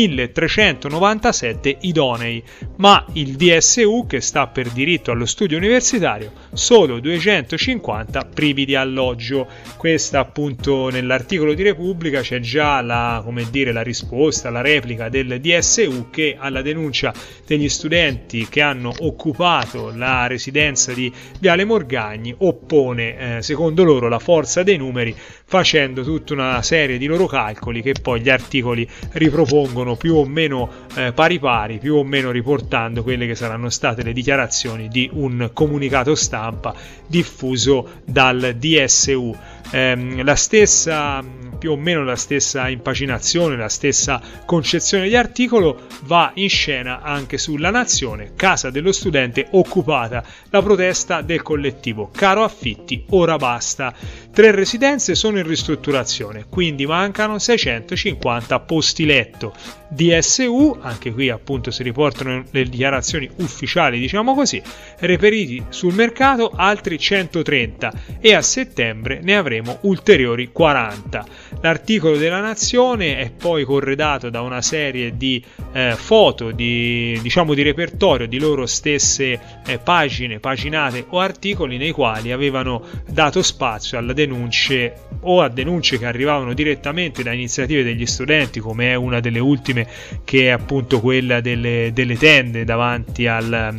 1397 idonei, ma il DSU, che sta per diritto allo studio universitario, solo 250 privi di alloggio. Questa, appunto, nell'articolo di Repubblica c'è già la risposta, la replica del DSU, che alla denuncia degli studenti che hanno occupato la residenza di Viale Morgagni Morgagni oppone, secondo loro, la forza dei numeri, facendo tutta una serie di loro calcoli che poi gli articoli ripropongono più o meno pari pari, più o meno riportando quelle che saranno state le dichiarazioni di un comunicato stampa diffuso dal DSU. La stessa, più o meno la stessa impaginazione, la stessa concezione di articolo va in scena anche sulla Nazione. Casa dello studente occupata, la protesta del collettivo caro affitti, ora basta. 3 residenze sono in ristrutturazione, quindi mancano 650 posti letto. DSU, anche qui appunto si riportano le dichiarazioni ufficiali, diciamo così, reperiti sul mercato altri 130 e a settembre ne avremo ulteriori 40. L'articolo della Nazione è poi corredato da una serie di foto, di repertorio di loro stesse pagine, paginate o articoli nei quali avevano dato spazio alla denunce o a denunce che arrivavano direttamente da iniziative degli studenti, come è una delle ultime, che è appunto quella delle tende davanti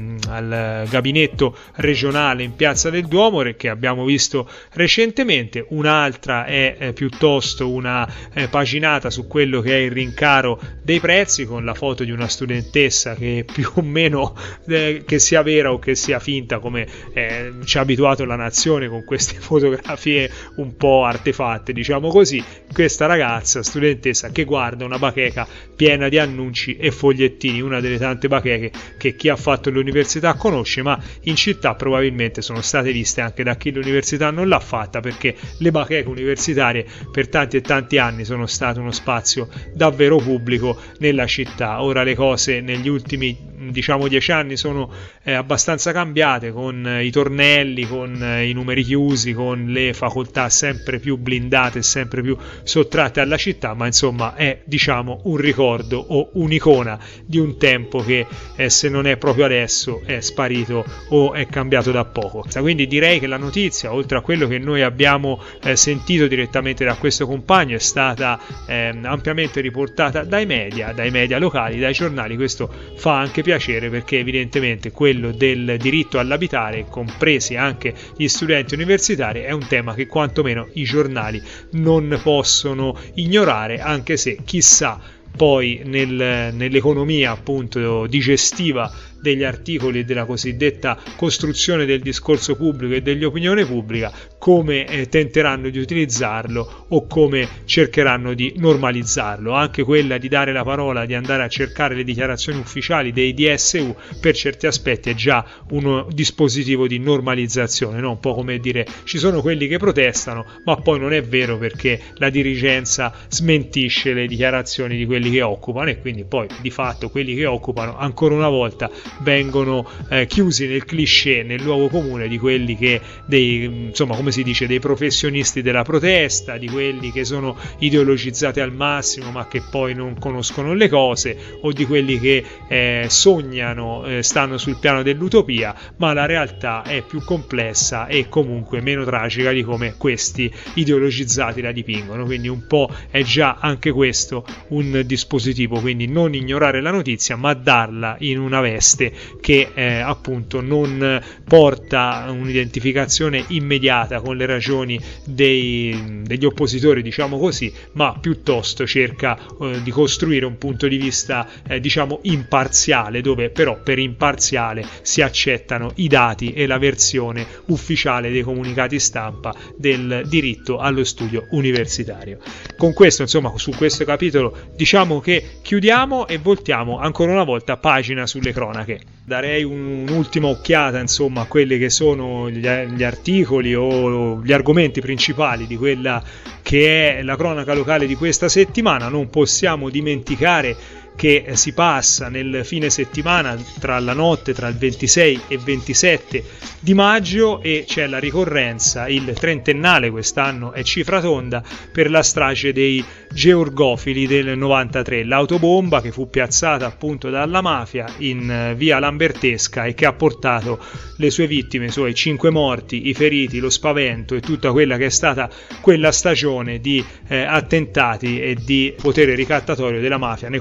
al gabinetto regionale in Piazza del Duomo, che abbiamo visto recentemente. Un'altra è piuttosto una paginata su quello che è il rincaro dei prezzi, con la foto di una studentessa che più o meno, che sia vera o che sia finta, come ci ha abituato la Nazione con queste fotografie un po' artefatte, diciamo così, questa ragazza studentessa che guarda una bacheca piena di annunci e fogliettini, una delle tante bacheche che chi ha fatto l'università conosce, ma in città probabilmente sono state viste anche da chi l'università non l'ha fatta, perché le bacheche universitarie per tanti e tanti anni sono state uno spazio davvero pubblico nella città. Ora le cose negli ultimi 10 anni sono abbastanza cambiate, con i tornelli, con i numeri chiusi, con le facoltà sempre più blindate, sempre più sottratte alla città, ma insomma è un ricordo o un'icona di un tempo che se non è proprio adesso è sparito o è cambiato da poco. Quindi direi che la notizia, oltre a quello che noi abbiamo sentito direttamente da questo compagno, è stata ampiamente riportata dai media locali, dai giornali. Questo fa anche piacere, perché evidentemente quello del diritto all'abitare, compresi anche gli studenti universitari, è un tema che quantomeno i giornali non possono ignorare, anche se chissà poi nell'economia appunto digestiva degli articoli e della cosiddetta costruzione del discorso pubblico e dell'opinione pubblica, come tenteranno di utilizzarlo o come cercheranno di normalizzarlo. Anche quella di dare la parola, di andare a cercare le dichiarazioni ufficiali dei DSU, per certi aspetti è già uno dispositivo di normalizzazione, no? Un po' come dire: ci sono quelli che protestano, ma poi non è vero, perché la dirigenza smentisce le dichiarazioni di quelli che occupano, e quindi poi di fatto quelli che occupano ancora una volta vengono chiusi nel cliché, nel luogo comune di quelli che dei professionisti della protesta, di quelli che sono ideologizzati al massimo ma che poi non conoscono le cose, o di quelli che sognano, stanno sul piano dell'utopia, ma la realtà è più complessa e comunque meno tragica di come questi ideologizzati la dipingono. Quindi un po' è già anche questo un dispositivo, quindi non ignorare la notizia ma darla in una veste che appunto non porta un'identificazione immediata con le ragioni degli oppositori, diciamo così, ma piuttosto cerca di costruire un punto di vista imparziale, dove però per imparziale si accettano i dati e la versione ufficiale dei comunicati stampa del diritto allo studio universitario. Con questo, insomma, su questo capitolo diciamo che chiudiamo e voltiamo ancora una volta pagina sulle cronache. Darei un'ultima occhiata, insomma, a quelli che sono gli articoli o gli argomenti principali di quella che è la cronaca locale di questa settimana. Non possiamo dimenticare che si passa nel fine settimana, tra la notte tra il 26 e 27 di maggio, e c'è la ricorrenza, il trentennale quest'anno è cifra tonda, per la strage dei georgofili del 93, l'autobomba che fu piazzata appunto dalla mafia in via Lambertesca e che ha portato le sue vittime, i suoi 5 morti, i feriti, lo spavento e tutta quella che è stata quella stagione di attentati e di potere ricattatorio della mafia nei confronti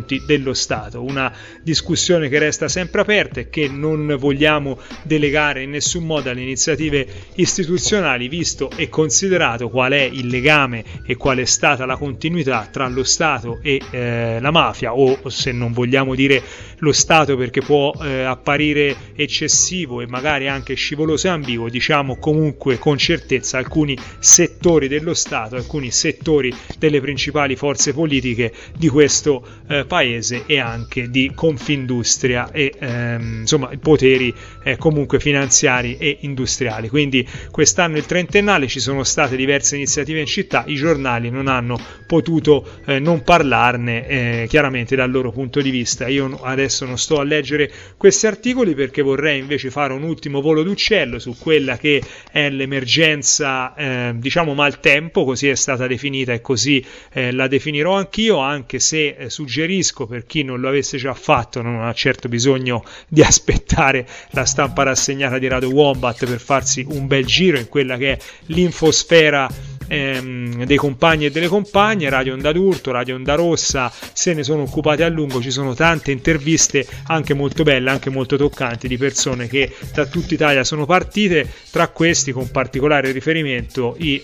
confronti dello Stato. Una discussione che resta sempre aperta e che non vogliamo delegare in nessun modo alle iniziative istituzionali, visto e considerato qual è il legame e qual è stata la continuità tra lo Stato e la mafia, o se non vogliamo dire lo Stato perché può apparire eccessivo e magari anche scivoloso e ambiguo, diciamo comunque con certezza alcuni settori dello Stato, alcuni settori delle principali forze politiche di questo paese e anche di Confindustria e insomma poteri comunque finanziari e industriali. Quindi quest'anno il trentennale, ci sono state diverse iniziative in città, i giornali non hanno potuto non parlarne chiaramente dal loro punto di vista. Io adesso non sto a leggere questi articoli perché vorrei invece fare un ultimo volo d'uccello su quella che è l'emergenza diciamo maltempo, così è stata definita e così la definirò anch'io, anche se suggerisco, per chi non lo avesse già fatto, non ha certo bisogno di aspettare la stampa rassegnata di Radio Wombat per farsi un bel giro in quella che è l'infosfera dei compagni e delle compagne. Radio Onda d'Urto, Radio Onda Rossa se ne sono occupati a lungo, ci sono tante interviste anche molto belle, anche molto toccanti, di persone che da tutta Italia sono partite, tra questi con particolare riferimento i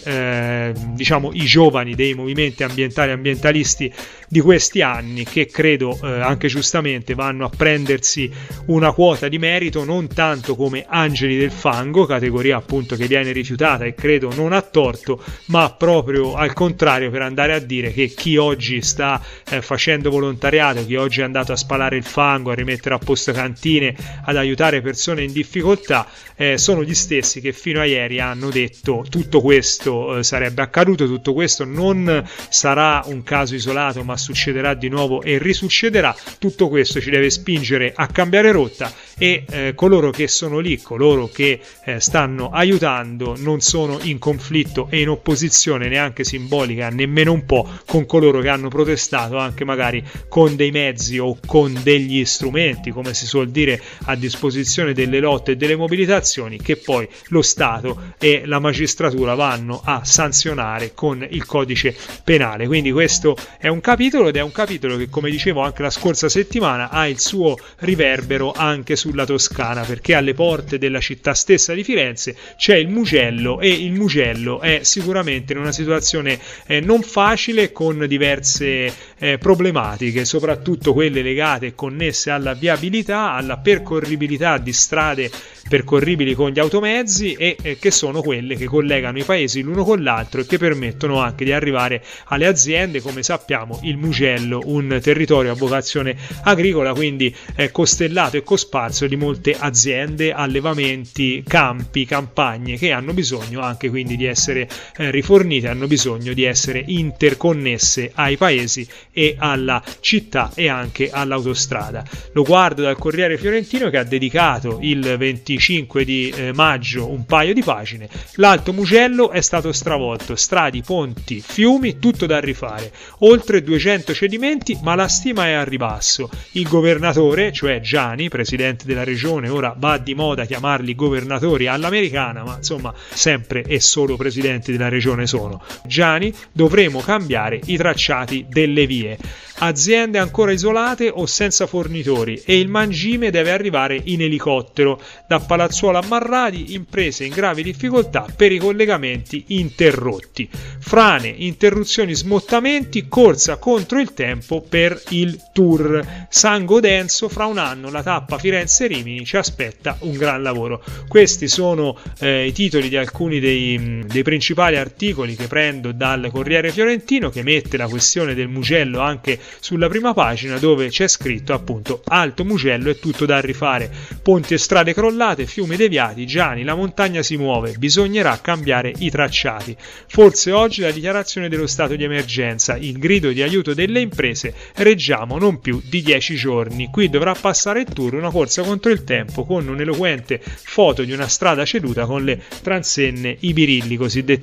giovani dei movimenti ambientali, ambientalisti di questi anni, che credo anche giustamente vanno a prendersi una quota di merito, non tanto come angeli del fango, categoria appunto che viene rifiutata e credo non a torto, ma proprio al contrario, per andare a dire che chi oggi sta facendo volontariato, chi oggi è andato a spalare il fango, a rimettere a posto cantine, ad aiutare persone in difficoltà, sono gli stessi che fino a ieri hanno detto tutto questo sarebbe accaduto, tutto questo non sarà un caso isolato ma succederà di nuovo e risuccederà. Tutto questo ci deve spingere a cambiare rotta e coloro che sono lì, coloro che stanno aiutando, non sono in conflitto e in opposizione neanche simbolica, nemmeno un po', con coloro che hanno protestato anche magari con dei mezzi o con degli strumenti, come si suol dire, a disposizione delle lotte e delle mobilitazioni, che poi lo Stato e la magistratura vanno a sanzionare con il codice penale. Quindi questo è un capitolo, ed è un capitolo che, come dicevo anche la scorsa settimana, ha il suo riverbero anche sulla Toscana, perché alle porte della città stessa di Firenze c'è il Mugello, e il Mugello è sicuramente in una situazione non facile, con diverse problematiche, soprattutto quelle legate e connesse alla viabilità, alla percorribilità di strade percorribili con gli automezzi e che sono quelle che collegano i paesi l'uno con l'altro e che permettono anche di arrivare alle aziende. Come sappiamo, il Mugello, un territorio a vocazione agricola, quindi costellato e cosparso di molte aziende, allevamenti, campi, campagne, che hanno bisogno anche quindi di essere rifornite, hanno bisogno di essere interconnesse ai paesi e alla città e anche all'autostrada. Lo guardo dal Corriere Fiorentino, che ha dedicato il 25 di maggio un paio di pagine. L'Alto Mugello è stato stravolto, strade, ponti, fiumi, tutto da rifare, oltre 200 cedimenti, ma la stima è a ribasso. Il governatore, cioè Giani, presidente della regione, ora va di moda chiamarli governatori all'americana, ma insomma sempre e solo presidenti della regione sono. Giani: dovremo cambiare i tracciati delle vie. Aziende ancora isolate o senza fornitori, e il mangime deve arrivare in elicottero. Da Palazzuolo a Marradi, imprese in gravi difficoltà per i collegamenti interrotti. Frane, interruzioni, smottamenti, corsa contro il tempo per il tour. San Godenzo: fra un anno la tappa Firenze-Rimini, ci aspetta un gran lavoro. Questi sono i titoli di alcuni dei principali articoli che prendo dal Corriere Fiorentino, che mette la questione del Mugello anche sulla prima pagina, dove c'è scritto appunto: Alto Mugello è tutto da rifare, ponti e strade crollate, fiumi deviati, Giani, la montagna si muove, bisognerà cambiare i tracciati. Forse oggi la dichiarazione dello stato di emergenza, il grido di aiuto delle imprese, reggiamo non più di 10 giorni. Qui dovrà passare il tour, una corsa contro il tempo, con un'eloquente foto di una strada ceduta con le transenne, i birilli cosiddetti cinesi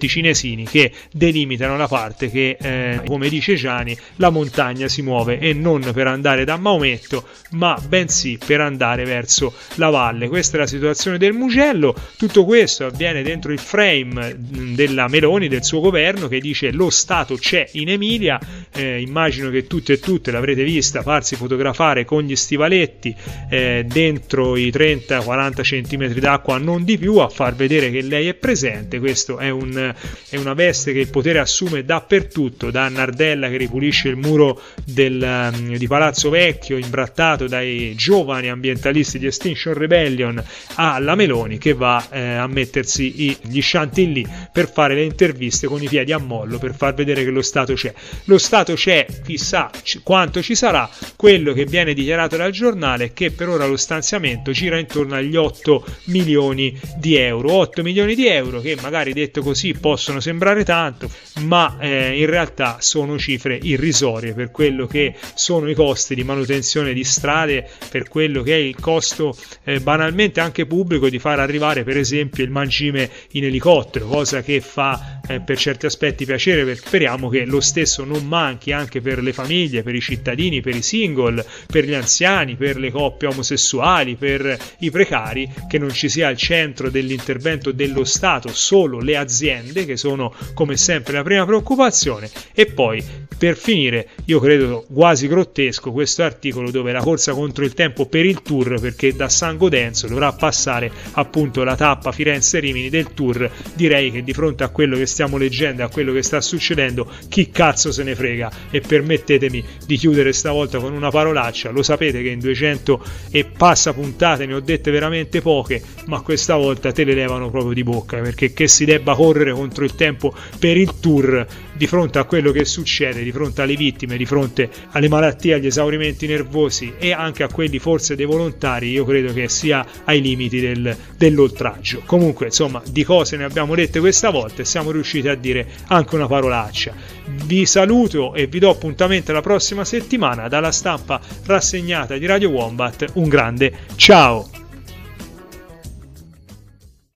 paesini che delimitano la parte che, come dice Gianni, la montagna si muove, e non per andare da Maometto, ma bensì per andare verso la valle. Questa è la situazione del Mugello. Tutto questo avviene dentro il frame della Meloni, del suo governo, che dice lo Stato c'è in Emilia. Immagino che tutti e tutte l'avrete vista farsi fotografare con gli stivaletti dentro i 30-40 centimetri d'acqua, non di più, a far vedere che lei è presente. Questo è una veste che il potere assume dappertutto, da Nardella che ripulisce il muro di Palazzo Vecchio imbrattato dai giovani ambientalisti di Extinction Rebellion, alla Meloni che va a mettersi gli chantilly per fare le interviste con i piedi a mollo, per far vedere che lo Stato c'è. Lo Stato c'è, chissà quanto ci sarà. Quello che viene dichiarato dal giornale è che per ora lo stanziamento gira intorno agli 8 milioni di euro. 8 milioni di euro che magari detto così possono sembrare tanto, ma in realtà sono cifre irrisorie per quello che sono i costi di manutenzione di strade, per quello che è il costo banalmente anche pubblico di far arrivare per esempio il mangime in elicottero, cosa che fa per certi aspetti piacere. Speriamo che lo stesso non manchi anche per le famiglie, per i cittadini, per i single, per gli anziani, per le coppie omosessuali, per i precari, che non ci sia al centro dell'intervento dello Stato solo le aziende, che sono come sempre la prima preoccupazione. E poi, per finire, io credo quasi grottesco questo articolo dove la corsa contro il tempo per il Tour, perché da San Godenzo dovrà passare appunto la tappa Firenze-Rimini del Tour. Direi che di fronte a quello che stiamo leggendo e a quello che sta succedendo, chi cazzo se ne frega? E permettetemi di chiudere stavolta con una parolaccia. Lo sapete che in 200 e passa puntate ne ho dette veramente poche, ma questa volta te le levano proprio di bocca, perché che si debba correre contro il tempo per il Tour di fronte a quello che succede, di fronte alle vittime, di fronte alle malattie, agli esaurimenti nervosi e anche a quelli forse dei volontari, io credo che sia ai limiti dell'oltraggio. Comunque, insomma, di cose ne abbiamo dette questa volta e siamo riusciti a dire anche una parolaccia. Vi saluto e vi do appuntamento la prossima settimana dalla stampa rassegnata di Radio Wombat. Un grande ciao!